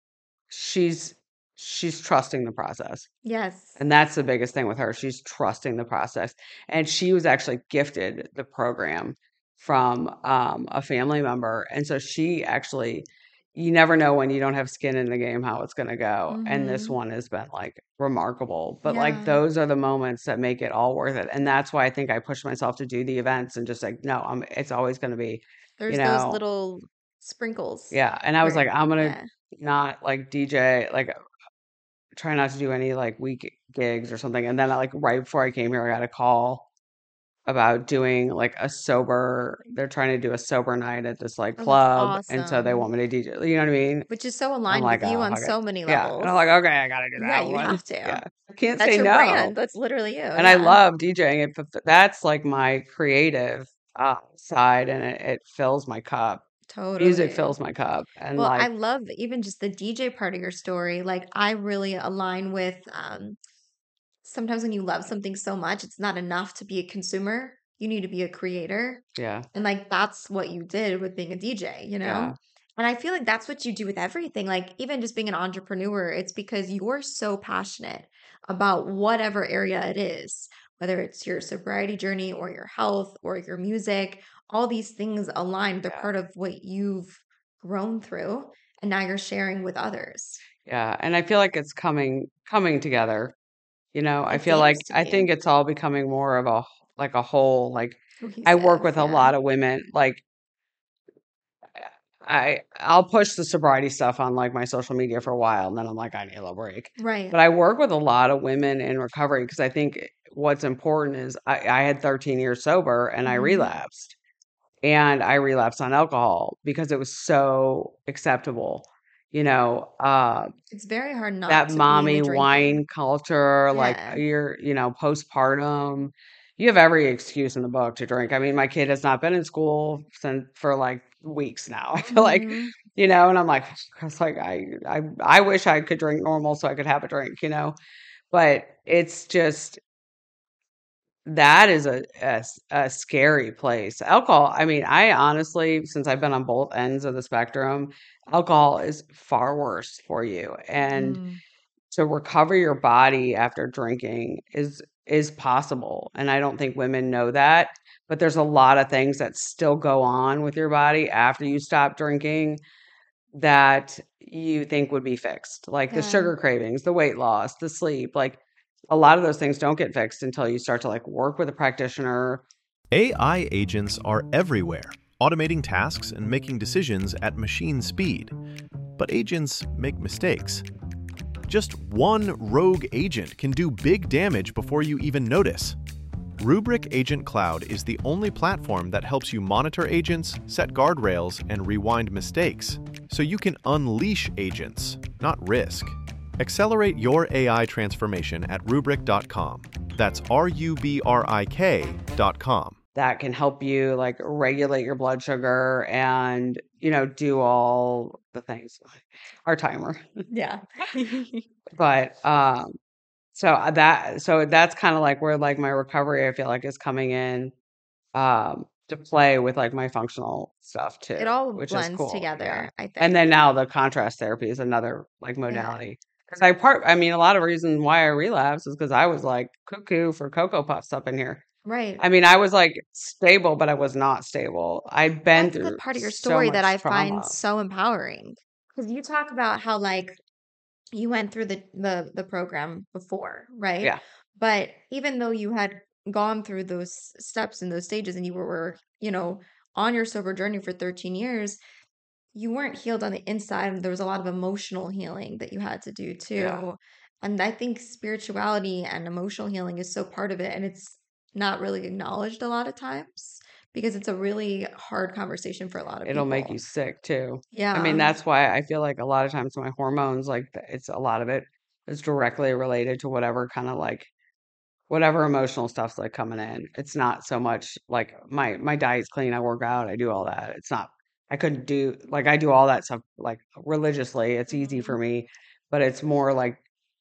she's she's trusting the process. Yes. And that's the biggest thing with her. She's trusting the process. And she was actually gifted the program from um, a family member. And so she actually, you never know when you don't have skin in the game how it's going to go. And this Mhm. one has been like remarkable. But like Yeah. those are the moments that make it all worth it. And that's why I think I push myself to do the events and just like, no, I'm, it's always going to be, you There's those know, little sprinkles yeah. And I was where like, I'm going to yeah. not like D J, like try not to do any like week gigs or something. And then I, like right before I came here, I got a call about doing like a sober. They're trying to do a sober night at this like Oh, that's club, and so they awesome. want me to D J. You know what I mean? Which is so I'm aligned like, with you oh, on fuck it. so many Yeah, and I'm levels. like, okay, I gotta do Yeah, that you one. have to. Yeah, I can't That's say your no. brand. That's literally you. And I Yeah. love DJing. It f- that's like my creative uh, side, and it, it fills my cup. Music Totally. fills my cup, and Well, I like, love even just the D J part of your story. Like I really align with um sometimes when you love something so much, it's not enough to be a consumer. You need to be a creator. yeah, And like that's what you did with being a D J, you yeah, know? And I feel like that's what you do with everything. Like even just being an entrepreneur, it's because you're so passionate about whatever area it is, whether it's your sobriety journey or your health or your music, all these things align. They're yeah, part of what you've grown through and now you're sharing with others. yeah. And I feel like it's coming coming together. You know, I It feel like seems to I be think it's all becoming more of a like a whole. Like I work cohesive. with a Yeah. lot of women. Like I I'll push the sobriety stuff on like my social media for a while, and then I'm like, I need a little break. Right. But I work with a lot of women in recovery because I think what's important is I, I had thirteen years sober and I Mhm. relapsed. And I relapsed on alcohol because it was so acceptable. You know, uh, It's very hard not that to be in the mommy drinking. wine culture, like Yeah. you're, you know, postpartum. You have every excuse in the book to drink. I mean, my kid has not been in school since for like weeks now. I feel like, Mhm. you know, and I'm like, I was like, I, I, I wish I could drink normal so I could have a drink, you know, but it's just that is a, a s- a scary place. Alcohol, I mean, I honestly, since I've been on both ends of the spectrum, alcohol is far worse for you. And Mm. to recover your body after drinking is is possible. And I don't think women know that, but there's a lot of things that still go on with your body after you stop drinking that you think would be fixed, like the Yeah. sugar cravings, the weight loss, the sleep. Like a lot of those things don't get fixed until you start to like work with a practitioner. A I agents are everywhere, automating tasks and making decisions at machine speed. But agents make mistakes. Just one rogue agent can do big damage before you even notice. Rubrik Agent Cloud is the only platform that helps you monitor agents, set guardrails, and rewind mistakes, so you can unleash agents, not risk. Accelerate your A I transformation at rubrik dot com. That's R U B R I K dot com. That can help you like regulate your blood sugar and, you know, do all the things. Our timer. Yeah. But um so that so that's kind of like where like my recovery I feel like is coming in um to play with like my functional stuff too, It all which is blends cool. Yeah. together, I And think. then now the contrast therapy is another like Yeah. modality. Because I part I mean a lot of reasons why I relapsed is because I was like cuckoo for Cocoa Puffs up in here. Right. I mean, I was like stable, but I was not stable. I'd been That's the through part of your so story that much I find trauma. so empowering. Because you talk about how like you went through the the the program before, right? Yeah. But even though you had gone through those steps and those stages and you were, were, you know, on your sober journey for thirteen years, you weren't healed on the inside. And there was a lot of emotional healing that you had to do Yeah. too. And I think spirituality and emotional healing is so part of it. And it's not really acknowledged a lot of times because it's a really hard conversation for a lot of It'll make people. you sick too. I Yeah. mean, that's why I feel like a lot of times my hormones, like th- it's a lot of it is directly related to whatever kind of like whatever emotional stuff's like coming in. It's not so much like my my diet's clean, I work out, I do all that. It's not I couldn't do like I do all that stuff like religiously. It's easy Mhm. for me, but it's more like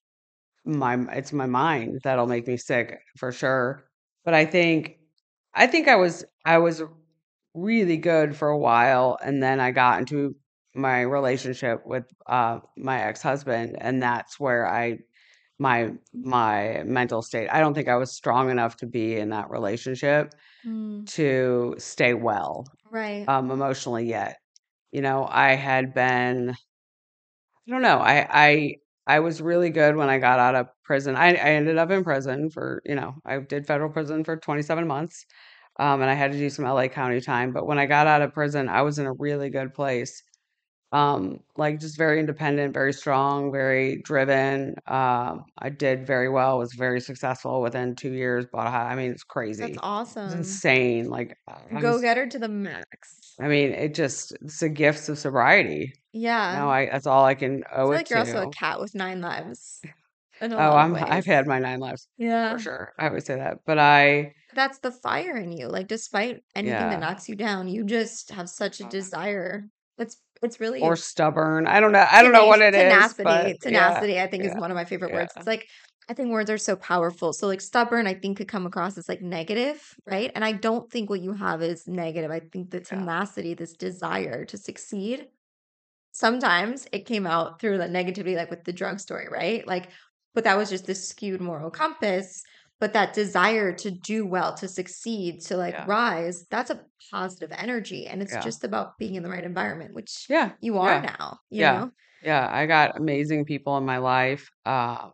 my it's my mind that'll make me sick for sure. But I think I think I was I was really good for a while, and then I got into my relationship with uh my ex-husband, and that's where I my my mental state. I don't think I was strong enough to be in that relationship Mm, to stay well right. um emotionally yet. You know, I had been I don't know. I I I was really good when I got out of prison. I I ended up in prison for, you know, I did federal prison for twenty-seven months. Um, and I had to do some L A County time. But when I got out of prison, I was in a really good place. Um, like just very independent, very strong, very driven. Um, I did very well, was very successful within two years, bought a house. I mean, it's That's crazy. It's awesome. insane. Like I Go was, get her to the max. I mean, it just it's the gifts of sobriety. Yeah. No, I that's all I can I owe feel it like you're also a to. cat with nine lives in a Oh, lot of I'm I've ways. had my nine lives for Yeah. sure. I always say that. But I That's the fire in you. Like, despite anything that yeah. knocks you down, you just have such a desire. It's it's really Or stubborn. I don't know. I don't know what tenacious, it is, but tenacity. yeah. Tenacity, I think, is Yeah. one of my favorite Yeah. words. It's like I think words are so powerful. So like stubborn, I think could come across as like negative, right? And I don't think what you have is negative. I think the Yeah. tenacity, this desire to succeed, sometimes it came out through the negativity, like with the drug story, right? Like, but that was just this skewed moral compass. But that desire to do well, to succeed, to like Yeah. rise, that's a positive energy. And it's Yeah. just about being in the right environment, which Yeah. you are Yeah. now, you Yeah. know? Yeah. I got amazing people in my life. Uh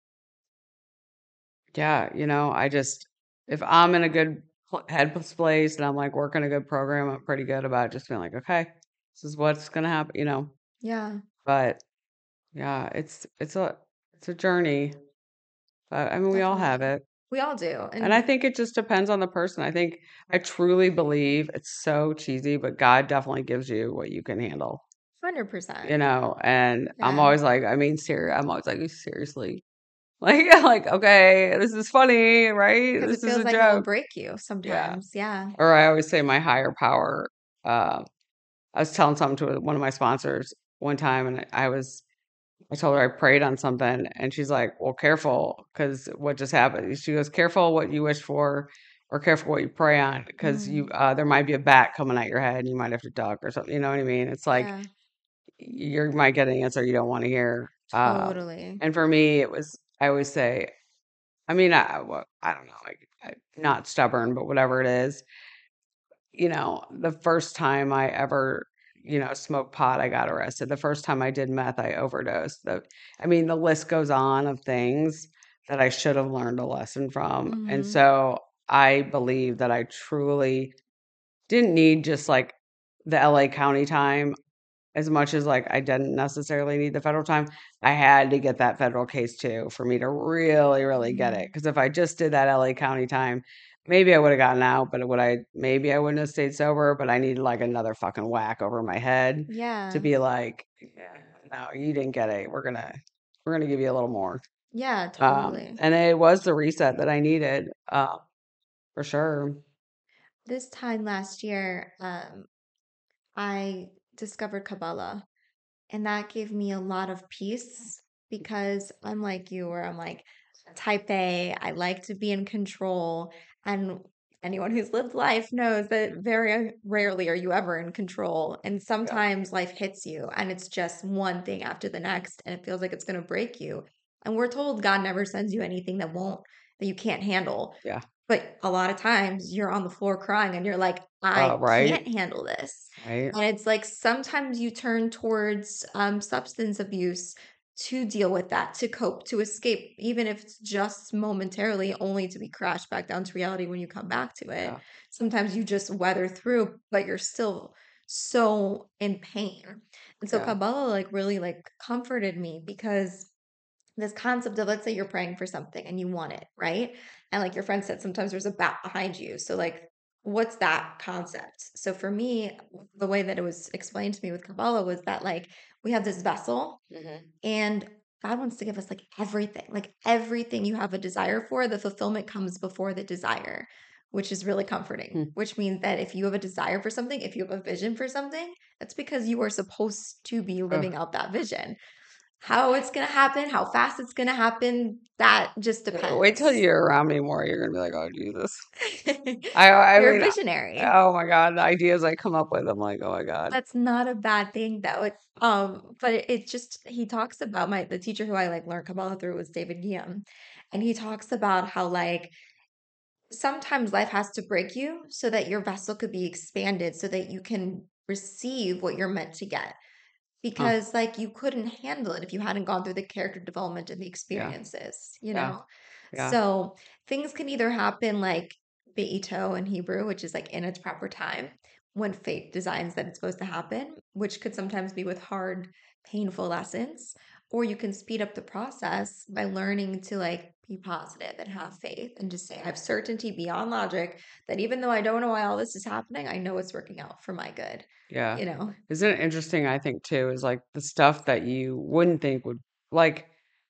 yeah, you know, I just if I'm in a good pl- headspace and I'm like working a good program, I'm pretty good about just being like, okay, this is what's gonna happen, you know. Yeah, But yeah, it's it's a it's a journey. But I mean, we all have definitely. it. We all do. And I And think it just depends on the person. I think I truly believe it's so cheesy, but God definitely gives you what you can handle, you one hundred percent. know. And I'm Yeah. always like, I mean, serious. I'm always like, seriously, like, like, okay, this is funny, right? Because it This is feels a like it will joke, break you yeah. sometimes. Yeah. Or I always say my higher power. Uh, I was telling something to one of my sponsors one time, and I was I told her I prayed on something, and she's like, "Well, careful, because what just happened?" She goes, "Careful what you wish for, or careful what you pray on, because you Mm, uh, there might be a bat coming at your head, and you might have to duck or something. You know what I mean? It's like yeah, you might get an answer you don't want to hear." Um, totally. and for me, it was I always say, I mean, I well, I don't know, like I'm not stubborn, but whatever it is, you know, the first time I ever, you know, smoked pot, I got arrested. The first time I did meth, I overdosed. The, I mean, the list goes on of things that I should have learned a lesson from. And Hmm. so I believe that I truly didn't need just like the L A County time. as much as like I didn't necessarily need the federal time, I had to get that federal case too for me to really, really get it. Mm, Because if I just did that L A County time, maybe I would have gotten out, but would I? Maybe I wouldn't have stayed sober. But I needed like another fucking whack over my head to yeah. be like, yeah, no, you didn't get it. We're gonna, we're gonna give you a little more. Yeah, Um, totally. and it was the reset that I needed, uh, for sure. This time last year, um, I discovered Kabbalah, and that gave me a lot of peace because I'm like you, where I'm like type A, I like to be in control. And anyone who's lived life knows that very rarely are you ever in control. And Yeah, sometimes life hits you and it's just one thing after the next, and it feels like it's going to break you. And we're told God never sends you anything that won't, that you can't handle. yeah. But a lot of times you're on the floor crying and you're like, Uh, I right, can't handle this. right. And it's like sometimes you turn towards um, substance abuse to deal with that, to cope, to escape, even if it's just momentarily, only to be crashed back down to reality when you come back to it. Yeah, Sometimes you just weather through, but you're still so in pain. And so yeah, Kabbalah like really like comforted me because this concept of, let's say you're praying for something and you want it, right? And like your friend said, sometimes there's a bat behind you. So like, what's that concept? So for me, the way that it was explained to me with Kabbalah was that like we have this vessel hmm and God wants to give us like everything, like everything you have a desire for, the fulfillment comes before the desire, which is really comforting, hmm. which means that if you have a desire for something, if you have a vision for something, that's because you are supposed to be Ugh. living out that vision. How it's gonna happen, how fast it's gonna happen, that just Uh, Wait till depends. you're around me more. You're gonna be like, "Oh, Jesus." I, I You're a mean, visionary. oh my God, the ideas I come up with, I'm like, oh my God. That's not a bad thing though. It's um, but it, it just he talks about my the teacher who I like learned Kabbalah through was David Guillaume. And he talks about how like sometimes life has to break you so that your vessel could be expanded so that you can receive what you're meant to get. Huh? Because like you couldn't handle it if you hadn't gone through the character development and the Yeah, experiences, you yeah, know? yeah, So things can either happen like be'ito in Hebrew, which is like in its proper time, when fate designs that it's supposed to happen, which could sometimes be with hard, painful lessons, or you can speed up the process by learning to like be positive and have faith and just say, I have certainty beyond logic that even though I don't know why all this is happening, I know it's working out for my good, yeah. you know? Isn't it interesting? I think too is like the stuff that you wouldn't think would like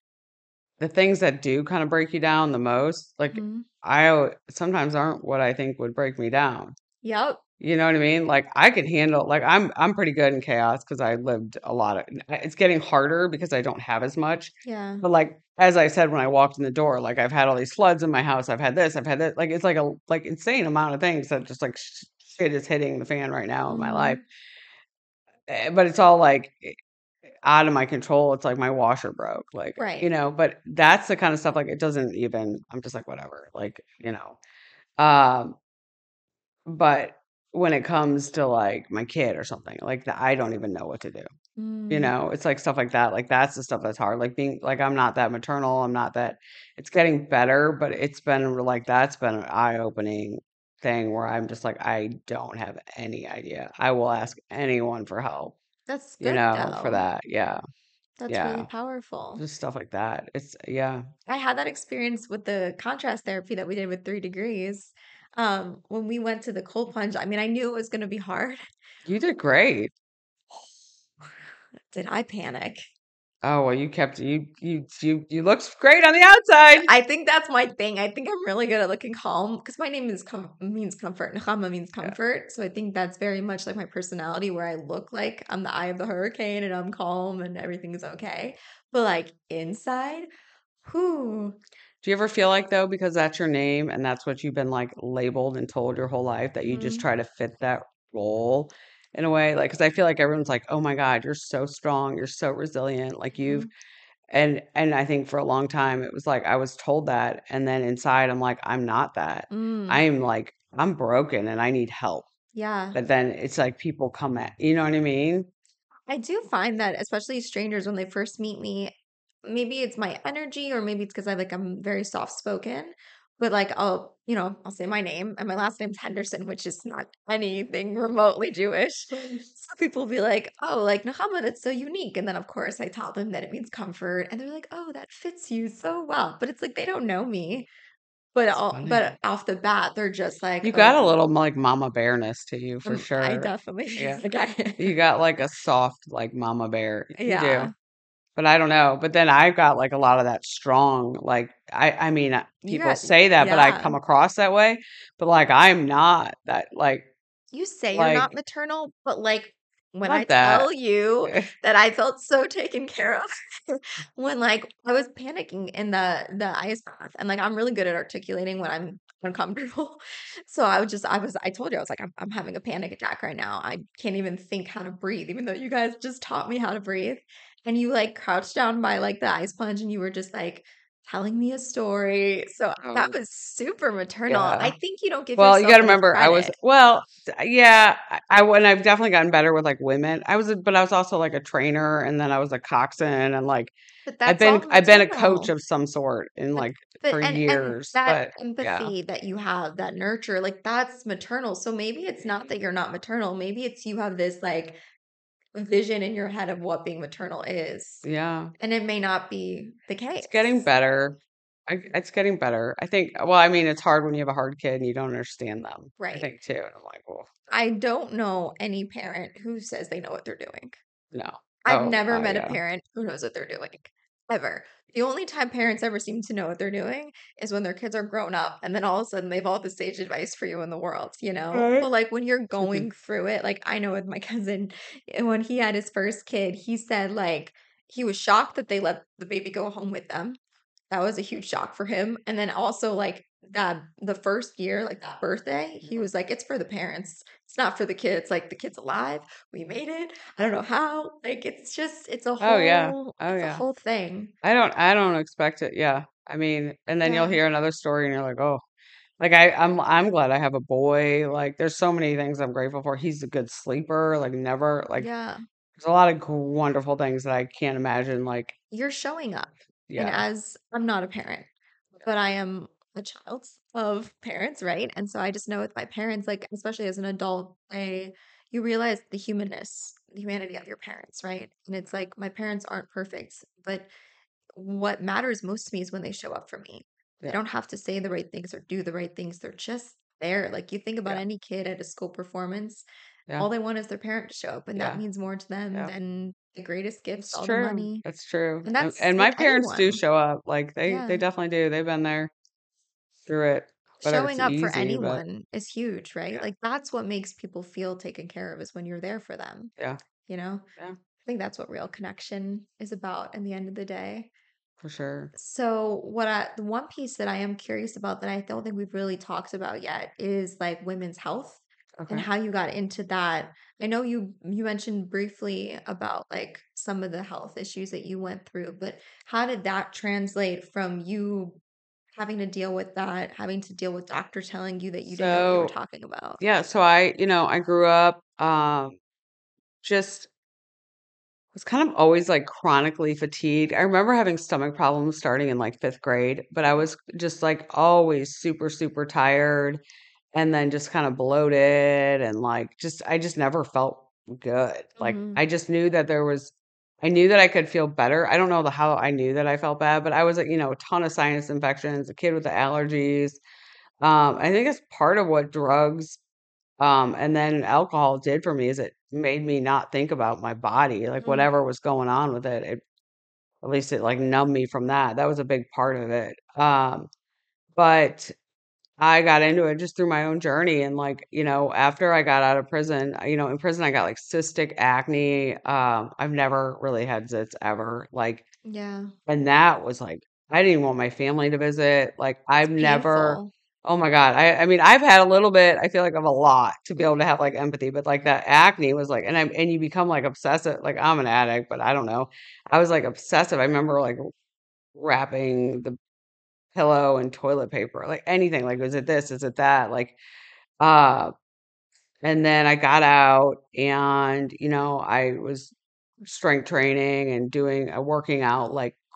the things that do kind of break you down the most. Like Mhm. I al- sometimes aren't what I think would break me down. Yep. You know what I mean? Like I could handle like I'm I'm pretty good in chaos because I lived a lot of it's getting harder because I don't have as much. Yeah. But like as I said when I walked in the door, like I've had all these floods in my house. I've had this, I've had that. Like it's like a like insane amount of things that just like sh- shit is hitting the fan right now in my life. Mhm. Eh, But it's all like eh, out of my control. It's like my washer broke, like Right. you know. But that's the kind of stuff like it doesn't even. I'm just like whatever, like you know. Um, but when it comes to, like, my kid or something, like, the I don't even know what to do, you Mm. know? It's, like, stuff like that, like, that's the stuff that's hard, like, being like, I'm not that maternal, I'm not that it's getting better, but it's been, like, that's been an eye-opening thing where I'm just like, I don't have any idea. I will ask anyone for help, That's you good know, for though. that. Yeah, That's really yeah, powerful. just stuff like that. It's yeah. I had that experience with the contrast therapy that we did with three degrees. Um, when we went to the cold plunge, I mean, I knew it was going to be hard. You did great. Did I panic? Oh, well, you kept you you you you looked great on the outside. I think that's my thing. I think I'm really good at looking calm because my name is com- means comfort. Nechama means Yeah. comfort. So I think that's very much like my personality where I look like I'm the eye of the hurricane and I'm calm and everything is okay. But like inside, whew. Do you ever feel like though, because that's your name and that's what you've been like labeled and told your whole life that you just Mm, try to fit that role in a way? Like, because I feel like everyone's like, "Oh my God, you're so strong, you're so resilient." Like you've mhm, and and I think for a long time it was like I was told that, and then inside I'm like, I'm not that. mm, I'm like I'm broken and I need help. yeah. But then it's like people come at, you know what I mean? I do find that especially strangers when they first meet me, maybe it's my energy or maybe it's because I like I'm very soft spoken, but like I'll, you know, I'll say my name and my last name's Henderson, which is not anything remotely Jewish. So people will be like, oh, like Nahama, that's so unique. And then of course I tell them that it means comfort, and they're like, oh, that fits you so well. But it's like they don't know me. But It's all, but funny. off the bat, they're just like, You oh, got a little like mama bearness to you for um, I sure. definitely Yeah. like I, You got like a soft like mama bear. You do. yeah, But I don't know. But then I've got like a lot of that strong, like I I mean uh, you people got, say that, but I yeah. come across that way. But like I'm not that like You say you're like not maternal, but like when I not that. tell you that I felt so taken care of when like I was panicking in the the ice bath, and like I'm really good at articulating when I'm uncomfortable. So I was just I was I told you I was like I'm I'm having a panic attack right now. I can't even think how to breathe, even though you guys just taught me how to breathe. And you like crouched down by like the ice plunge, and you were just like telling me a story. So that Oh, was super maternal. I yeah. think you don't give Well, you yourself got to enough remember, I was credit. well, d- yeah. I, I and I've definitely gotten better with like women. I was, a, but I was also like a trainer, and then I was a coxswain, and like But I've that's been, all I've been a coach maternal. of some sort in But like but for and and years. that But yeah, empathy that you have, that nurture, like that's maternal. So maybe it's not that you're not maternal. Maybe it's you have this like vision in your head of what being maternal is. yeah, And it may not be the it's getting case. better. I, it's getting better. I think. Well, I mean, it's hard when you have a hard kid and you don't understand them. I Right. think too. And I'm like, well, I don't know any parent who says they know what they're doing. no. I've Oh, never uh, met a yeah. parent who knows what they're doing, ever. The only time parents ever seem to know what they're doing is when their kids are grown up, and then all of a sudden they've all the sage advice for you in the world, you know? Right. But like when you're going through it, like I know with my cousin, eh, when he had his first kid, he said like he was shocked that they let the baby go home with them. That was a huge shock for him. And then also like that the first year, like that birthday, he was like, it's for the parents. It's not for the kids. Like the kid's alive. We made it. I don't know how. Like it's just it's a Oh yeah. whole Oh it's a yeah. whole thing. I don't I don't expect it. Yeah. I mean, and then you'll Yeah. hear another story and you're like, "Oh, like I I'm I'm glad I have a boy." Like there's so many things I'm grateful for. He's a good sleeper, like never like Yeah. there's a lot of g- wonderful things that I can't imagine like You're showing up. And yeah. as I'm not a parent, but I am a child of parents, right? And so I just know with my parents, like especially as an adult, I you realize the humanness, the humanity of your parents, right? And it's like my parents aren't perfect, but what matters most to me is when they show up for me. They Yeah. don't have to say the right things or do the right things. They're just there. Like you think about Yeah. any kid at a school performance, Yeah. all they want is their parent to show up, and that Yeah. means more to them Yeah. than the greatest gifts, It's all the true. money. It's true. And And, that's and with my parents do anyone. show up. Like they they Yeah. definitely do. They've been there through it. Whether it's Showing up for easy, but anyone is huge, right? yeah. Like that's what makes people feel taken care of is when you're there for them, Yeah. you know? Yeah. I think that's what real connection is about in the end of the day. For sure. So, what I the one piece that I am curious about that I don't think we've really talked about yet is like women's health and Okay. how you got into that. I know you you mentioned briefly about like some of the health issues that you went through, but how did that translate from you having to deal with that, having to deal with doctors telling you that you didn't know what you were So talking about? yeah, so I, you know, I grew up um just was kind of always like chronically fatigued. I remember having stomach problems starting in like fifth grade, but I was just like always super, super tired and then just kind of bloated and like just, I just never felt good. Like Hmm. I just knew that there was, I knew that I could feel better. I don't know the how I knew that I felt bad, but I was like, you know, a ton of sinus infections, a kid with the allergies. Um, I think it's part of what drugs um, and then alcohol did for me is it made me not think about my body, like Hmm. whatever was going on with it. It at least it like numbed me from that. That was a big part of it. Um, but I got into it just through my own journey. And like, you know, after I got out of prison, you know, in prison I got like cystic acne. Um, I've never really had zits ever. Like, Yeah. and that was like, I didn't even want my family to visit. Like, It's I've never, painful. oh my God. I, I mean, I've had a little bit, I feel like of a lot to be able to have like empathy, but like that acne was like, and I, and you become like obsessive. Like, I'm an addict, but I don't know. I was like obsessive. I remember like wrapping the pillow and toilet paper, like anything. Like, is it this? Is it that? Like, uh, and then I got out and, you know, I was strength training and doing uh, working out like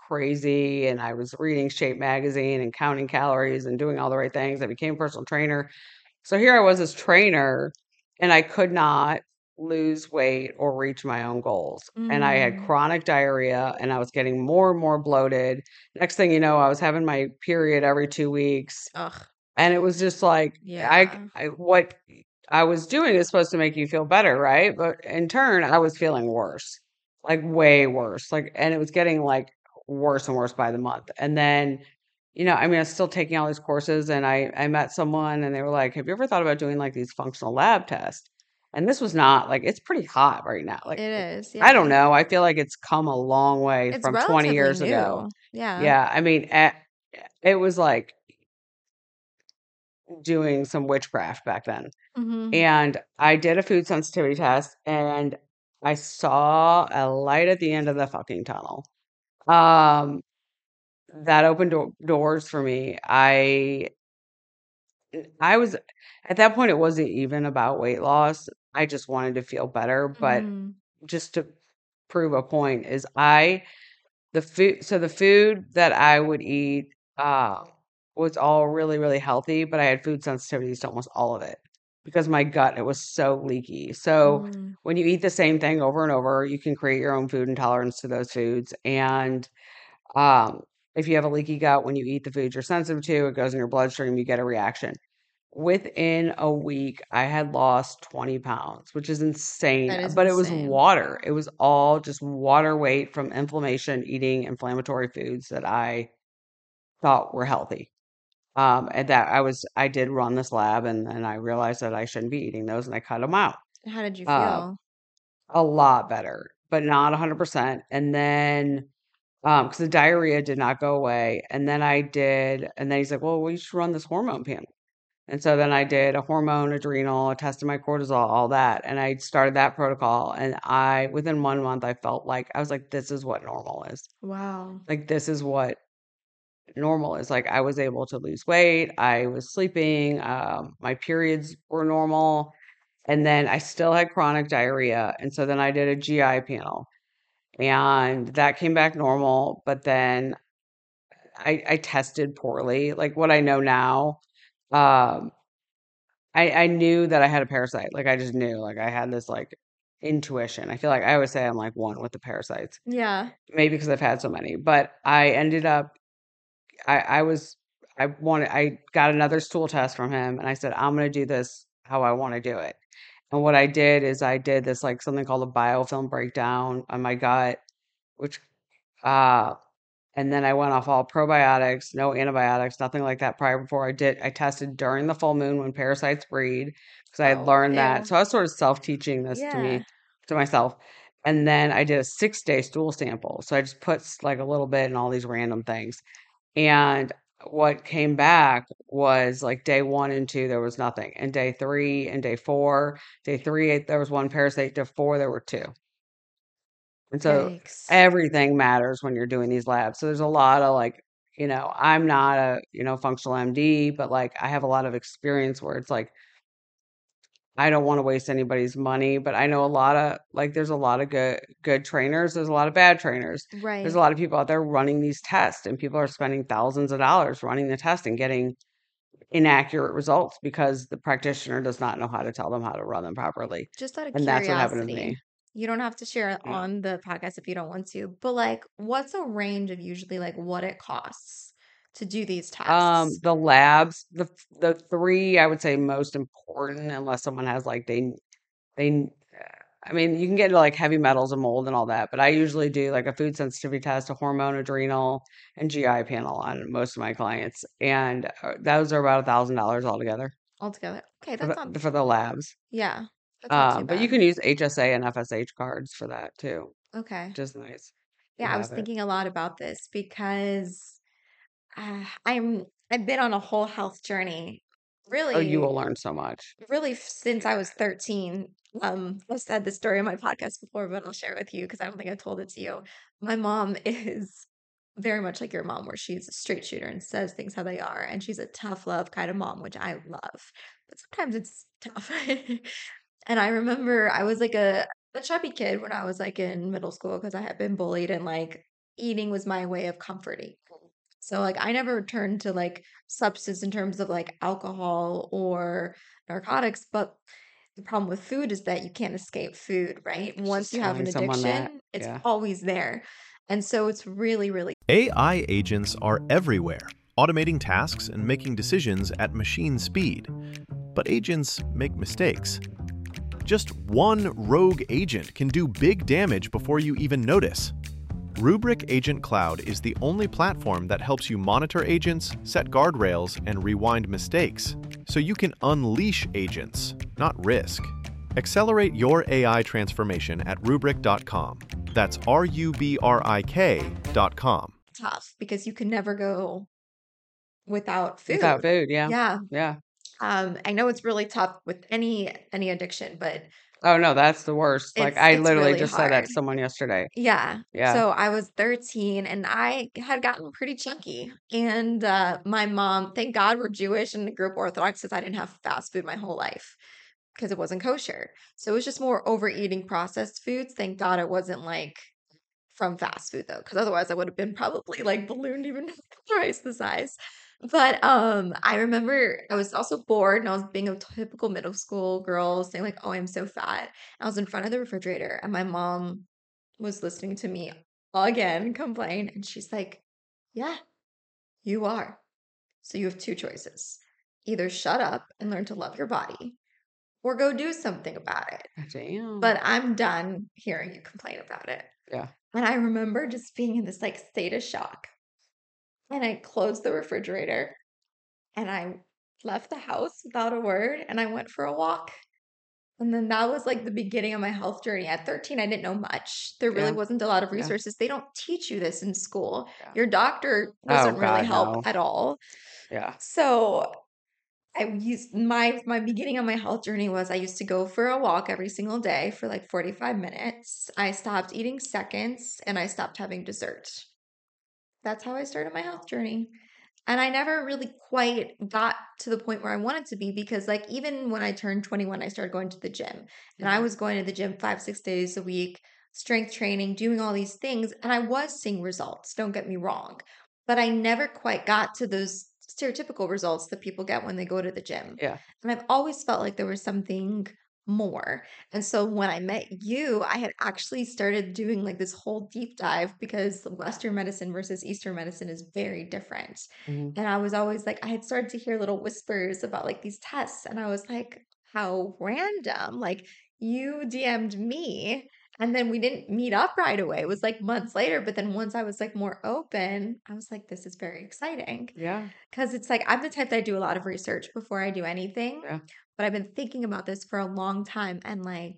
crazy, and I was reading Shape magazine and counting calories and doing all the right things. I became a personal trainer. So here I was as trainer, and I could not lose weight or reach my own goals. And I had Mm. chronic diarrhea, and I was getting more and more bloated. Next thing you know, I was having my period every two weeks. Ugh. And it was just like, I, Yeah. I what I was doing is supposed to make you feel better, right? But in turn, I was feeling worse, like way worse. Like, and it was getting like worse and worse by the month. And then, you know, I mean, I was still taking all these courses, and I I met someone, and they were like, "Have you ever thought about doing like these functional lab tests?" And this was not like it's pretty hot right now. Like, It is. I don't Yeah. know. I feel like it's come a long way It's from twenty relatively years ago. new. Yeah. Yeah, I mean, eh, it was like doing some witchcraft back then. hmm And I did a food sensitivity test, and I saw a light at the end of the fucking tunnel. Um, that opened do- doors for me. I I was at that point, it wasn't even about weight loss. I just wanted to feel better, but hmm just to prove a point is I the food so the food that I would eat uh was all really, really healthy, but I had food sensitivities to almost all of it because my gut, it was so leaky. So Mm. when you eat the same thing over and over, you can create your own food intolerance to those foods. And um, if you have a leaky gut, when you eat the foods you're sensitive to, it goes in your bloodstream, you get a reaction. Within a week, I had lost twenty pounds, which is insane, That is but it was insane. water. It was all just water weight from inflammation, eating inflammatory foods that I thought were healthy. Um, and that I was I did run this lab, and and I realized that I shouldn't be eating those, and I cut them out. How did you Uh, feel? a lot better, but not one hundred percent. And then um, because the diarrhea did not go away, and then I did, and then he's like, "Well, we should run this hormone panel." And so then I did a hormone, adrenal, I tested my cortisol, all that, and I started that protocol, and I within one month, I felt like I was like, "This is what normal is." Wow. Like, this is what normal is. Like, I was able to lose weight, I was sleeping, um, my periods were normal, and then I still had chronic diarrhea, and so then I did a G I panel, and that came back normal, but then I I tested poorly. Like, what I know now, um I I knew that I had a parasite, like, I just knew, like, I had this, like, intuition. I feel like I always say I'm, like, one with the parasites, Yeah. maybe because I've had so many, but I ended up I I was I wanted I got another stool test from him, and I said, "I'm gonna do this how I wanna do it." And what I did is I did this, like, something called a biofilm breakdown on my gut, which, uh and then I went off all probiotics, no antibiotics, nothing like that prior before I did I tested during the full moon when parasites breed, because I had Oh, learned that. ew. So I was sort of self-teaching this to Yeah. me to myself. And then I did a six-day stool sample. So I just put s like a little bit in all these random things. And what came back was like day one and two, there was nothing. And day three and day four, day three, there was one parasite, day four, there were two. And so Yikes. everything matters when you're doing these labs. So there's a lot of like, you know, I'm not a, you know, functional M D, but like I have a lot of experience where it's like I don't want to waste anybody's money, but I know a lot of like there's a lot of good good trainers, there's a lot of bad trainers. There's a Right. lot of people out there running these tests, and people are spending thousands of dollars running the test and getting inaccurate results because the practitioner does not know how to tell them how to run them properly. Just out of And that's what happened to me. curiosity. You don't have to share it Yeah. on the podcast if you don't want to, but like, what's a range of usually like what it costs to do these Um, tests? the labs, the the three I would say most important, unless someone has like they they I mean, you can get into like heavy metals and mold and all that, but I usually do like a food sensitivity test, a hormone, adrenal, and G I panel on most of my clients, and uh, those are about a thousand dollars altogether Altogether. Okay, for that's not, the for the labs. yeah, that's not too Um, but you bad. can use H S A and F S H cards for that too, Okay. which is nice. You Yeah, I was have it. thinking a lot about this because uh, I'm I've been on a whole health journey, Oh, you really, will learn so much. really f- since I was thirteen. Um, I've said this story on my podcast before, but I'll share it with you because I don't think I've told it to you. My mom is very much like your mom, where she's a straight shooter and says things how they are, and she's a tough love kind of mom, which I love. But sometimes it's tough. And I remember I was like a, a chubby kid when I was like in middle school because I had been bullied and like eating was my way of comforting. So like I never turned to like substance in terms of like alcohol or narcotics, but the problem with food is that you can't escape food, right? It's Once just you have an telling someone that. addiction, it's Yeah. always there. And so it's really, really A I agents are everywhere, automating tasks and making decisions at machine speed. But agents make mistakes. Just one rogue agent can do big damage before you even notice. Rubrik Agent Cloud is the only platform that helps you monitor agents, set guardrails, and rewind mistakes, so you can unleash agents, not risk. Accelerate your A I transformation at rubrik dot com. That's R U B R I K dot com. tough because you can never go without food. Without food, yeah. Yeah. Yeah. Um, I know it's really tough with any any addiction, but Oh, no, that's the worst. Like, it's I it's literally really just said that hard. to someone yesterday. Yeah. Yeah. So I was thirteen and I had gotten pretty chunky. And uh, my mom, thank God we're Jewish and grew up Orthodox because I didn't have fast food my whole life because it wasn't kosher. So it was just more overeating processed foods. Thank God it wasn't like from fast food though, because otherwise I would have been probably like ballooned even twice the size. But um, I remember I was also bored and I was being a typical middle school girl saying like, "Oh, I'm so fat." I was in front of the refrigerator and my mom was listening to me again complain, and she's like, "Yeah, you are. So you have two choices: either shut up and learn to love your body, or go do something about it. Damn. But I'm done hearing you complain about it." Yeah. And I remember just being in this like state of shock. And I closed the refrigerator and I left the house without a word and I went for a walk. And then that was like the beginning of my health journey. At thirteen, I didn't know much. There really Yeah. wasn't a lot of Yeah. resources. They don't teach you this in school. Yeah. Your doctor Oh, doesn't really God, help no. at all. Yeah. So I used my my beginning of my health journey was I used to go for a walk every single day for like forty-five minutes. I stopped eating seconds and I stopped having dessert. That's how I started my health journey. And I never really quite got to the point where I wanted to be because, like, even when I turned twenty-one, I started going to the gym. And I Mhm. was going to the gym five, six days a week, strength training, doing all these things. And I was seeing results, don't get me wrong. But I never quite got to those stereotypical results that people get when they go to the gym. Yeah. And I've always felt like there was something more. And so when I met you, I had actually started doing like this whole deep dive because Western medicine versus Eastern medicine is very different. Mhm. And I was always like, I had started to hear little whispers about like these tests. And I was like, how random. Like you D M'd me. And then we didn't meet up right away. It was like months later. But then once I was like more open, I was like, this is very exciting. Yeah. Because it's like I'm the type that I do a lot of research before I do anything. Yeah. But I've been thinking about this for a long time and like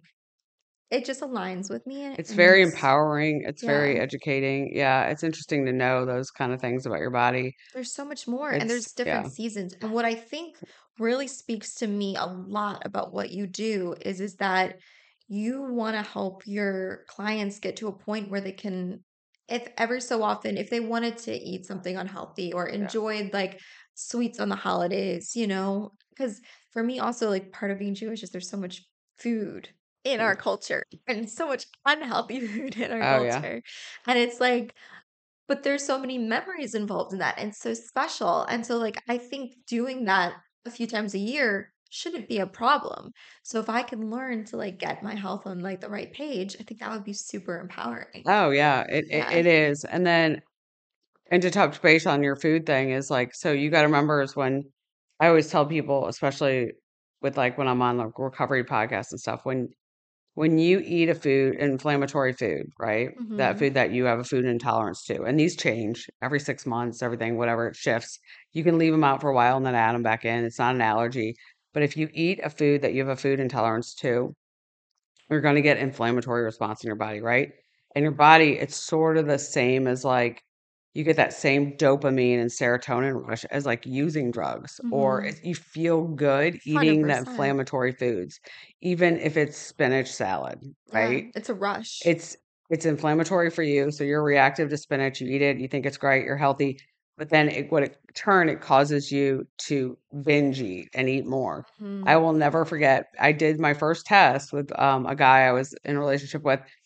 it just aligns with me. It's And very it's, empowering. It's very yeah, educating. Yeah. It's interesting to know those kind of things about your body. there's so much more and It's, there's different yeah. seasons. And what I think really speaks to me a lot about what you do is is that you want to help your clients get to a point where they can, if ever so often, if they wanted to eat something unhealthy or Yeah. enjoyed like sweets on the holidays, you know, because for me also like part of being Jewish is there's so much food in our Mm. culture and so much unhealthy food in our Oh, yeah. culture. And it's like, but there's so many memories involved in that and so special. And so like I think doing that a few times a year shouldn't be a problem. So if I can learn to like get my health on like the right page, I think that would be super empowering. Oh, yeah. It, it, Yeah. it is. And then, and to touch base on your food thing is like, so you got to remember is when I always tell people, especially with like when I'm on the recovery podcast and stuff, when when you eat a food, inflammatory food, right? That Mm-hmm. food that you have a food intolerance to, and these change every six months, everything, whatever, it shifts. You can leave them out for a while and then add them back in. It's not an allergy. But if you eat a food that you have a food intolerance to, you're going to get inflammatory response in your body, right? And your body, it's sort of the same as like you get that same dopamine and serotonin rush as like using drugs, or Mm-hmm. if you feel good eating the one hundred percent. inflammatory foods, even if it's spinach salad, Yeah. right? It's a rush. It's it's inflammatory for you, so you're reactive to spinach. You eat it, you think it's great, you're healthy, but then it what it turn it causes you to binge eat and eat more. I Mm-hmm. will never forget. I did my first test with um, a guy I was in a relationship with,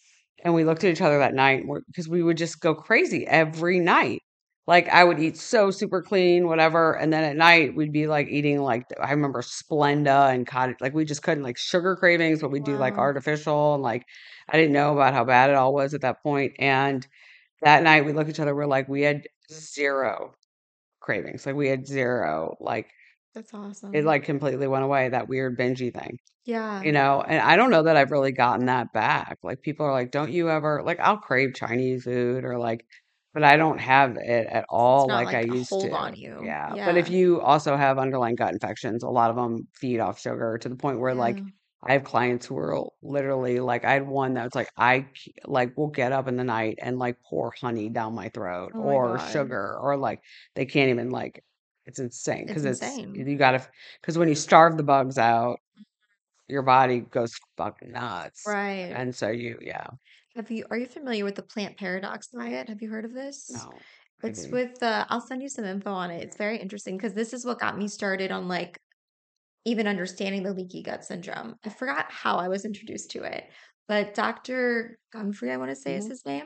And we looked at each other that night because we would just go crazy every night. Like I would eat so super clean, whatever. And then at night we'd be like eating like I remember Splenda and cottage. Like we just couldn't like sugar cravings, but we do like Wow. artificial. And like I didn't know about how bad it all was at that point. And that night we looked at each other, we're like, we had zero cravings. Like we had zero. Like That's it awesome. like completely went away, that weird bingey thing. Yeah. You know, and I don't know that I've really gotten that back. Like people are like, don't you ever like I'll crave Chinese food or like, but I don't have it at It's all not like I like a used hold to. on you. Yeah. But if Yeah. you also have underlying gut infections, a lot of them feed off sugar to the point where like Yeah. I have clients who are literally like I had one that was like I c- like will get up in the night and like pour honey down my throat Oh my or God. sugar or like they can't even like it's insane It's because it's insane. you gotta because when you starve the bugs out your body goes fucking nuts. Right. And so you, yeah, Have you are you familiar with the plant paradox diet? Have you heard of this? no, It's maybe. with uh I'll send you some info on it. It's very interesting because this is what got me started on like even understanding the leaky gut syndrome. I forgot how I was introduced to it, but Doctor Gumfrey, I want to say is Hmm. his name.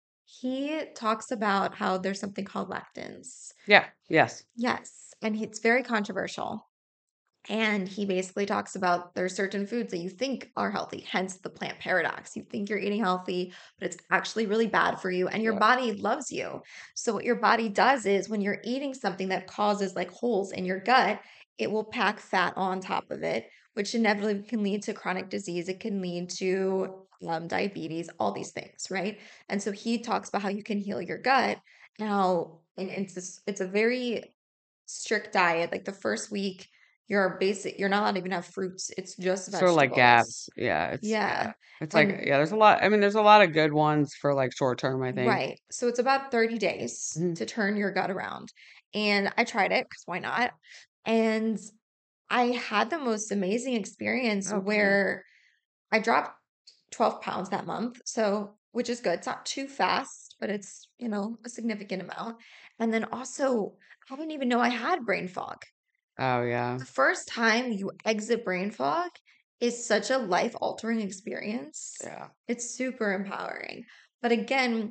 He talks about how there's something called lectins. Yeah, yes. Yes, and he- it's very controversial. And he basically talks about there's certain foods that you think are healthy, hence the plant paradox. You think you're eating healthy, but it's actually really bad for you, and your Yeah. body loves you. So, what your body does is when you're eating something that causes like holes in your gut, it will pack fat on top of it, which inevitably can lead to chronic disease. It can lead to um, diabetes, all these things, right? And so, he talks about how you can heal your gut. Now, and it's this, it's a very strict diet. Like the first week, you're basic, you're not allowed to even have fruits. It's just Sort of like vegetables. gaps. Yeah, it's Yeah. yeah. It's like And yeah, there's a lot. I mean, there's a lot of good ones for like short term, I think. right. So it's about thirty days Mhm. to turn your gut around. And I tried it because why not? And I had the most amazing experience Okay. where I dropped twelve pounds that month. So, which is good. It's not too fast, but it's, you know, a significant amount. And then also, I didn't even know I had brain fog. Oh yeah. The first time you exit brain fog is such a life altering experience. Yeah. It's super empowering. But again,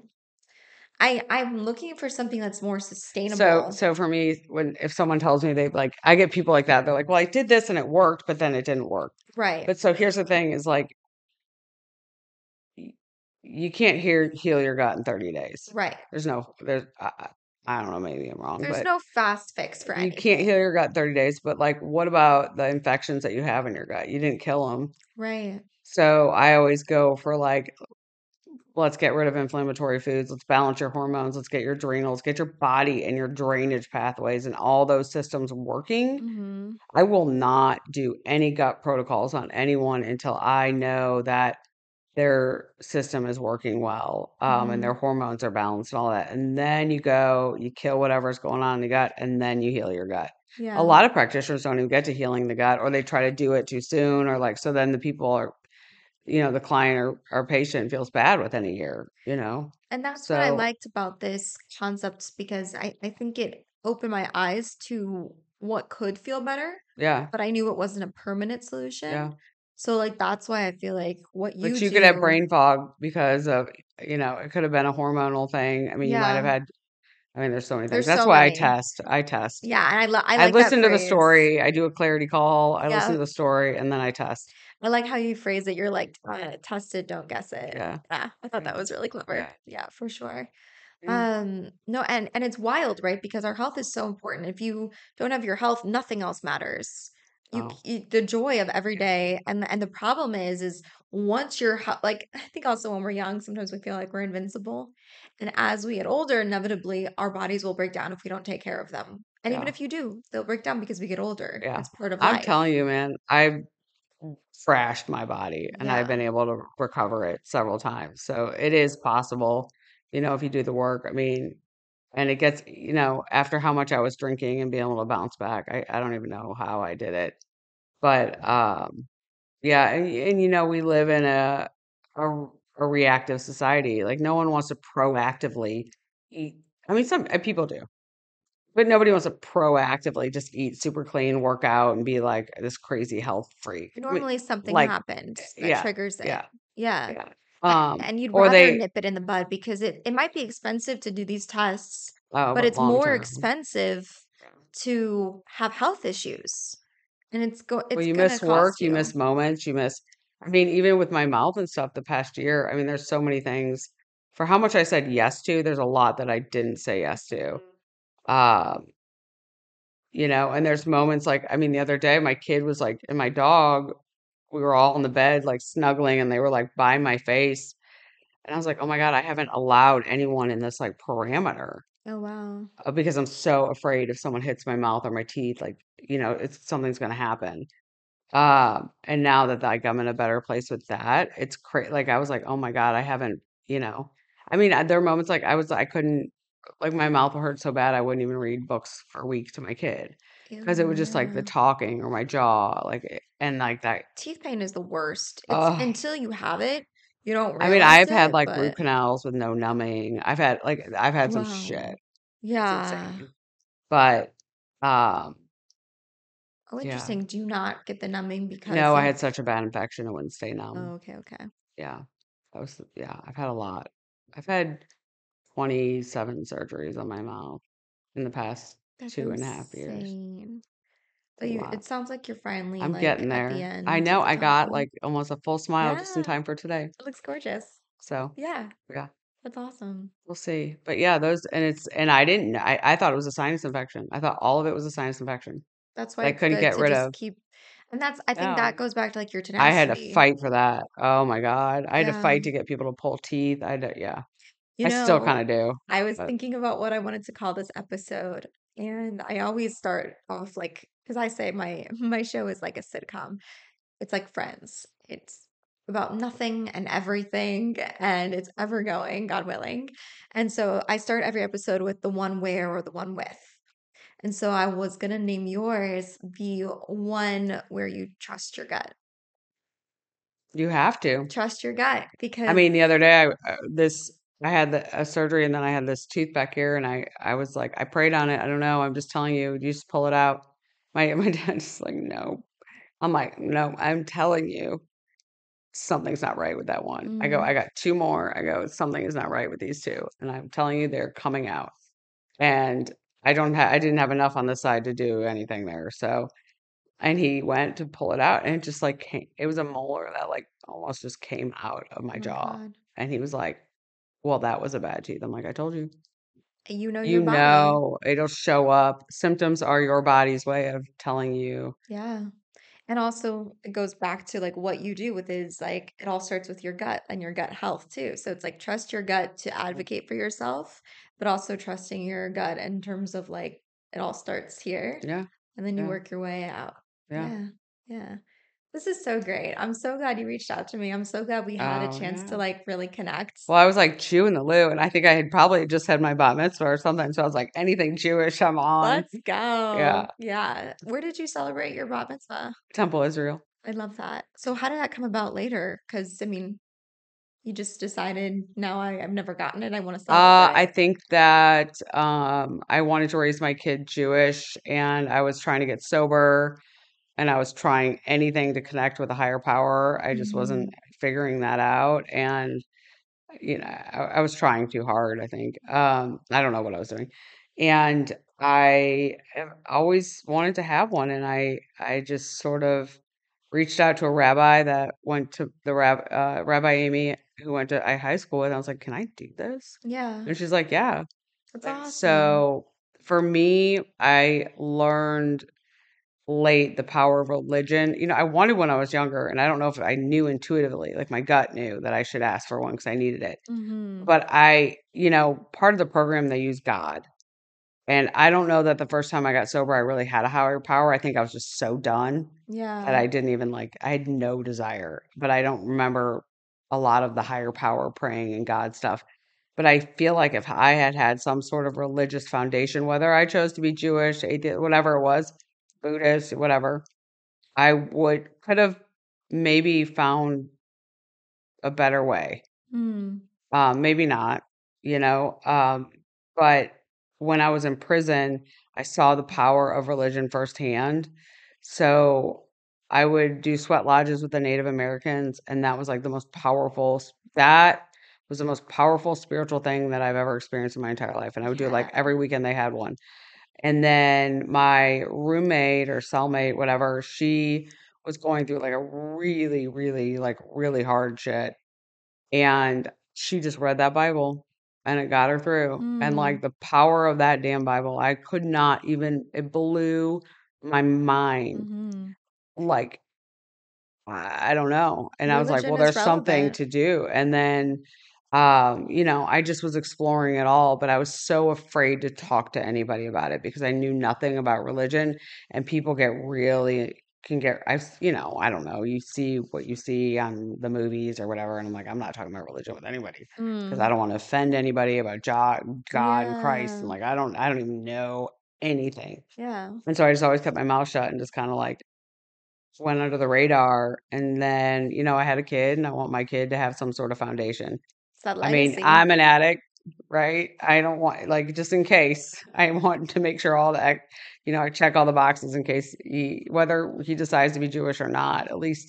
I I'm looking for something that's more So sustainable. so for me, when if someone tells me they like I get people like that, they're like, well, I did this and it worked, but then it didn't work. Right. But so here's the thing is like y- you can't hear heal your gut in thirty days. Right. There's no there's I, I I don't know, maybe I'm wrong, There's but no fast fix for you can't anything. heal your gut in thirty days, but like what about the infections that you have in your gut? You didn't kill them. Right. So I always go for like let's get rid of inflammatory foods, let's balance your hormones, let's get your adrenals, get your body and your drainage pathways and all those systems working. Mm-hmm. I will not do any gut protocols on anyone until I know that their system is working well, um, and Mm-hmm. their hormones are balanced and all that. And then you go, you kill whatever's going on in the gut, and then you heal your gut. A Yeah. lot of practitioners don't even get to healing the gut, or they try to do it too soon, or like so then the people are, you know, the client or, or patient feels bad within a year, you know. And that's what I So liked about this concept because I, I think it opened my eyes to what could feel better, yeah, but I knew it wasn't a permanent yeah. solution. So like that's why I feel like what But you you could have do, brain fog because of, you know, it could have been a hormonal thing. I mean, you might have yeah, had. I mean, there's so many things. there's That's so why I many. test. I test. Yeah, and I lo- I I like that listen to the phrase. story, I do a clarity call, I listen Yeah, to the story, and then I test. I like how you phrase it. You're like, uh, test it, don't guess it. Yeah. Yeah, I thought Yeah. that was really clever. Yeah. Yeah, for sure. Yeah. Um, no, and and it's wild, right? Because our health is so important. If you don't have your health, nothing else matters. You, Oh, you the joy of every day, and the, and the problem is, is once you're hea- like, I think also when we're young, sometimes we feel like we're invincible, and as we get older, inevitably our bodies will break down if we don't take care of them. And even yeah. if you do, they'll break down because we get older. Yeah. It's part of I'm life. telling you, man, I've thrashed my body and I've Yeah. been able to recover it several times. So it is possible, you know, if you do the work. I mean, and it gets, you know, after how much I was drinking and being able to bounce back, I, I don't even know how I did it. But um yeah, and, and you know, we live in a, a a reactive society. Like no one wants to proactively eat. I mean, some uh, people do, but nobody wants to proactively just eat super clean, work out, and be like this crazy health freak. I mean, Normally something like, happens that yeah, triggers it. yeah, Yeah. yeah. Um, And you'd or rather they, nip it in the bud because it, it might be expensive to do these tests, oh, but but it's long more term. expensive to have health issues. And it's go Well, it's you gonna miss work, cost you you. miss moments, you miss, I mean, even with my mouth and stuff the past year, I mean, there's so many things. For how much I said yes to, there's a lot that I didn't say yes to. Um, you know, and there's moments like, I mean, the other day my kid was like, and my dog, we were all in the bed like snuggling and they were like by my face. And I was like, oh my God, I haven't allowed anyone in this like parameter Oh wow. uh, because I'm so afraid if someone hits my mouth or my teeth, like, you know, it's something's going to happen. Um, and now that like I'm in a better place with that, it's crazy. Like I was like, oh my God, I haven't, you know, I mean, uh, there are moments like I was, I couldn't, like my mouth hurt so bad I wouldn't even read books for a week to my kid because it Ew, was just like the yeah. talking or my jaw, like, it- and like that. Teeth pain is the worst. It's Uh, until you have it, you don't I mean, realize I've had it, like root but canals with no numbing. I've had like, I've had some shit. wow. It's Yeah. insane. But, um, Oh, yeah. interesting. Do you not get the numbing because No, I of had such a bad infection, it wouldn't stay Oh, numb. okay, okay. Yeah. I was, yeah, I've had a lot. I've had twenty-seven surgeries on my mouth in the past That's two and a half years. insane. It's a But you lot. it sounds like you're finally I'm like getting at the there. I end know of the I got tunnel. like almost a full smile just in Yeah, time for today. it looks gorgeous. So, Yeah, yeah, that's awesome. we'll see. But yeah, those, and it's, and I didn't, I, I thought it was a sinus infection. I thought all of it was a sinus infection That's that why I it's couldn't good get to rid just of. keep and that's I think No, that goes back to like your I had to tenacity. fight for that. Oh my God. I had to Yeah. fight to get people to pull teeth. I had to, yeah, You I still know, kind of do. I was But thinking about what I wanted to call this episode, and I always start off like because I say my my show is like a sitcom. It's like Friends. It's about nothing and everything, and it's ever going, God willing. And so I start every episode with the one where or the one with. And so I was gonna name yours the one where you trust your gut. you have to. Trust your gut I because mean, the other day, I, uh, this, I had the, a surgery and then I had this tooth back here and I, I was like, I prayed on it. I don't know. I'm just telling you, you just pull it out. My, my dad's like, no. I'm like, no, I'm telling you, something's not right with that one. I go, mm, I got two more. I go, something is not right with these two. And I'm telling you, they're coming out. And I don't have, I didn't have enough on the side to do anything there. So, and he went to pull it out and it just like came, it was a molar that like almost just came out of my oh my jaw. God. And he was like, well, that was a bad tooth. I'm like, I told you. You know your You body. know, it'll show up. Symptoms are your body's way of telling you. Yeah. And also it goes back to like what you do with is like it all starts with your gut and your gut health too. So it's like trust your gut to advocate for yourself, but also trusting your gut in terms of like it all starts here Yeah, and then you yeah, work your way out. yeah. Yeah. Yeah. This is so great. I'm so glad you reached out to me. I'm so glad we had a Oh, chance to yeah. like really connect. Well, I was like chewing the loo, and I think I had probably just had my bat mitzvah or something. So I was like, anything Jewish, I'm on. Let's go. Yeah, Yeah. Where did you celebrate your bat mitzvah? Temple Israel. I love that. So how did that come about later? Because I mean, you just decided now I, I've never gotten it. I want to Uh, I celebrate. think that um, I wanted to raise my kid Jewish, and I was trying to get sober, and I was trying anything to connect with a higher power. I just wasn't Hmm. figuring that out, and you know, I, I was trying too hard, I think. Um, I don't know what I was doing. And I have always wanted to have one. And I, I just sort of reached out to a rabbi that went to the rab, uh, Rabbi Amy, who went to I high school with. And I was like, can I do this? Yeah, And she's like, yeah. that's And awesome. so for me, I learned late the power of religion. You know, I wanted when I was younger, and I don't know if I knew intuitively, like my gut knew that I should ask for one because I needed it. Hmm. But I, you know, part of the program they use God. And I don't know that the first time I got sober, I really had a higher power. I think I was just so done that Yeah. I didn't even like, I had no desire, but I don't remember a lot of the higher power praying and God stuff. But I feel like if I had had some sort of religious foundation, whether I chose to be Jewish, atheist, whatever it was, Buddhist, whatever, I would could have maybe found a better way. Hmm. Um, maybe not, you know. Um, but when I was in prison, I saw the power of religion firsthand. So I would do sweat lodges with the Native Americans, and that was like the most powerful s- that was the most powerful spiritual thing that I've ever experienced in my entire life. And I would do it like Yeah. every weekend they had one. And then my roommate or cellmate, whatever, she was going through like a really, really, like really hard shit. And she just read that Bible and it got her through. And Mm. like the power of that damn Bible, I could not even, it blew my mind. hmm Like, I I don't know. And I was like, well, Religion is there's something relevant. to do. And then, um, you know, I just was exploring it all, but I was so afraid to talk to anybody about it because I knew nothing about religion and people get really can get I've s- you know, I don't know. You see what you see on the movies or whatever, and I'm like, I'm not talking about religion with anybody because I Mm. don't want to offend anybody about God, God and Christ. And Yeah. like I don't I don't even know anything. Yeah. And so I just always kept my mouth shut and just kind of like went under the radar. And then, you know, I had a kid and I want my kid to have some sort of foundation. It's that I mean, legacy. I'm an addict, right? I don't want, like, just in case, I want to make sure all the, ec- you know, I check all the boxes in case he, whether he decides to be Jewish or not, at least,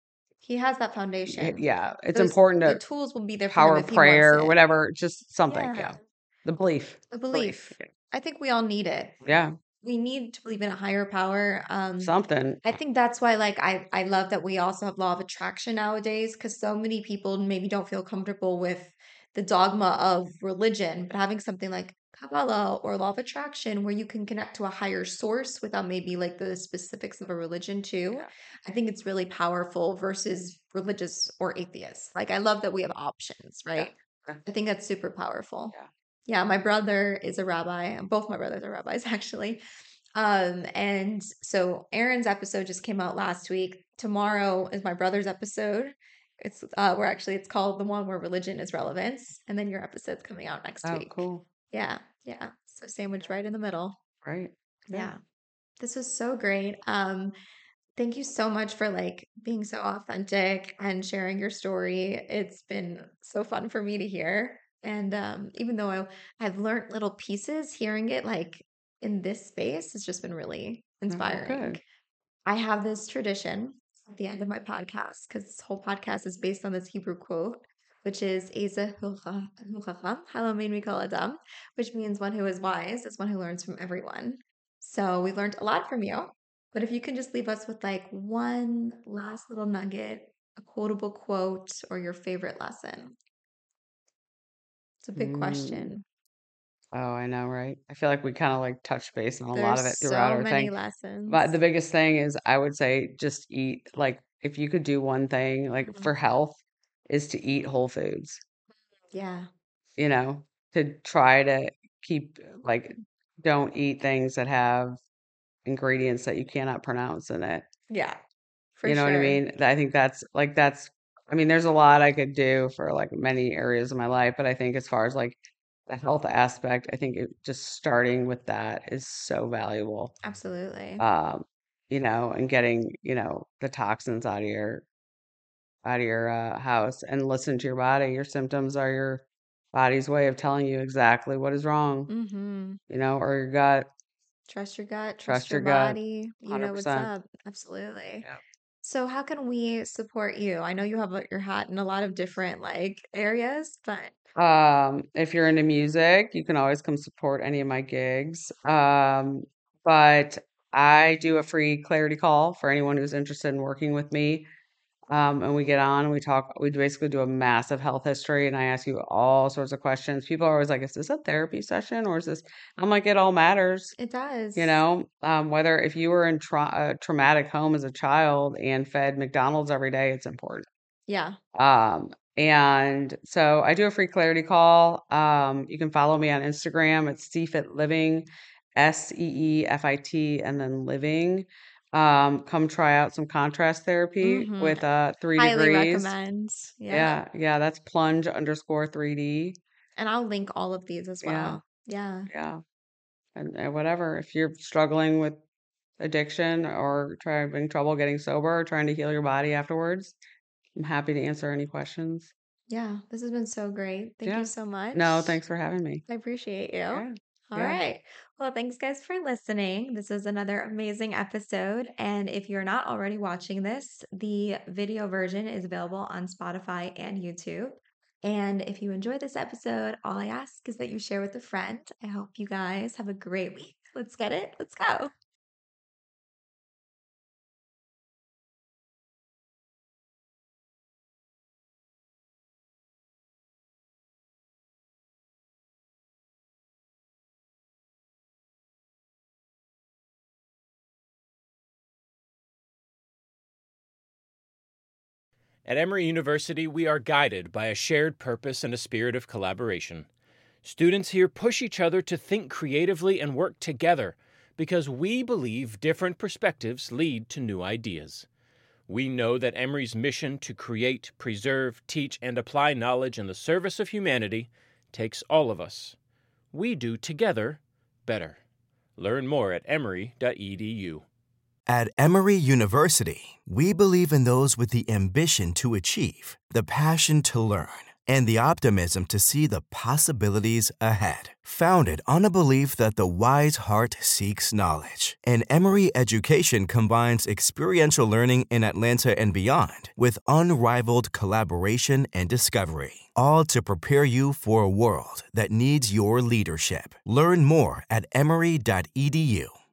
He has that y- foundation. yeah, it's Those important the to tools will be there for him power if he wants prayer, it. whatever, just something. Yeah. Yeah. The belief. The Belief. belief. I think we all need it. Yeah. We need to believe in a higher power. Um, Something. I think that's why, like, I I love that we also have law of attraction nowadays because so many people maybe don't feel comfortable with the dogma of religion, but having something like Kabbalah or law of attraction where you can connect to a higher source without maybe like the specifics of a religion too. Yeah. I think it's really powerful versus religious or atheist. Like, I love that we have options, Yeah. right? Yeah. I think that's super powerful. Yeah. Yeah, my brother is a rabbi. Both my brothers are rabbis, actually. Um, and so Aaron's episode just came out last week. Tomorrow is my brother's episode. It's uh where actually it's called the one where religion is relevance. And then your episode's coming out next Oh, week. cool. Yeah, yeah. So sandwiched right in the middle. Right. Yeah. Yeah. This was so great. Um, thank you so much for like being so authentic and sharing your story. It's been so fun for me to hear. And um, even though I, I've learned little pieces, hearing it like in this space has just been really Oh, inspiring. good. I have this tradition at the end of my podcast because this whole podcast is based on this Hebrew quote, which is "Eze hu chacham, halamein mikol adam," which means one who is wise is one who learns from everyone. So we learned a lot from you, but if you can just leave us with like one last little nugget, a quotable quote, or your favorite lesson. It's a big Mm. question. Oh, I know, right? I feel like we kind of like touch base on a lot of There's it throughout so our many thing. But lessons. the biggest thing is I would say just eat, like, if you could do one thing, like Mhm. for health, is to eat whole foods, Yeah. you know, to try to keep, like, don't eat things that have ingredients that you cannot pronounce in it. Yeah. For You know what I sure. mean? I think that's like, that's, I mean, there's a lot I could do for like many areas of my life, but I think as far as like the health aspect, I think it, just starting with that is so valuable. Absolutely. Um, you know, and getting, you know, the toxins out of your out of your uh, house and listen to your body. Your symptoms are your body's way of telling you exactly what is wrong, Mm-hmm. you know, or your gut. Trust your gut, trust Trust your your gut, body. You know what's one hundred percent. up. Absolutely. Yeah. So, how can we support you? I know you have uh, your hat in a lot of different like areas, but Um, if you're into music, you can always come support any of my gigs. Um, but I do a free clarity call for anyone who's interested in working with me. Um, and we get on and we talk, we basically do a massive health history and I ask you all sorts of questions. People are always like, is this a therapy session or is this? I'm like, it all matters. it does. You know, um, whether if you were in tra- a traumatic home as a child and fed McDonald's every day, it's important. Yeah. Um, and so I do a free clarity call. Um, you can follow me on Instagram. It's CFit Living, S E E F I T, and then living. Um, come try out some contrast therapy Mm-hmm. with uh three Highly degrees. recommend. Yeah. Yeah, yeah, that's plunge underscore three D. And I'll link all of these as Yeah, well. Yeah. yeah. And, and whatever. If you're struggling with addiction or try having trouble getting sober or trying to heal your body afterwards, I'm happy to answer any questions. Yeah. This has been so great. Thank Yeah. you so much. No, thanks for having me. I appreciate you. Yeah. All Yeah. right. Well, thanks guys for listening. This is another amazing episode. And if you're not already watching this, the video version is available on Spotify and YouTube. And if you enjoyed this episode, all I ask is that you share with a friend. I hope you guys have a great week. Let's get it. Let's go. At Emory University, we are guided by a shared purpose and a spirit of collaboration. Students here push each other to think creatively and work together because we believe different perspectives lead to new ideas. We know that Emory's mission to create, preserve, teach, and apply knowledge in the service of humanity takes all of us. We do together better. Learn more at emory dot e d u. At Emory University, we believe in those with the ambition to achieve, the passion to learn, and the optimism to see the possibilities ahead. Founded on a belief that the wise heart seeks knowledge, and Emory education combines experiential learning in Atlanta and beyond with unrivaled collaboration and discovery, all to prepare you for a world that needs your leadership. Learn more at emory dot e d u.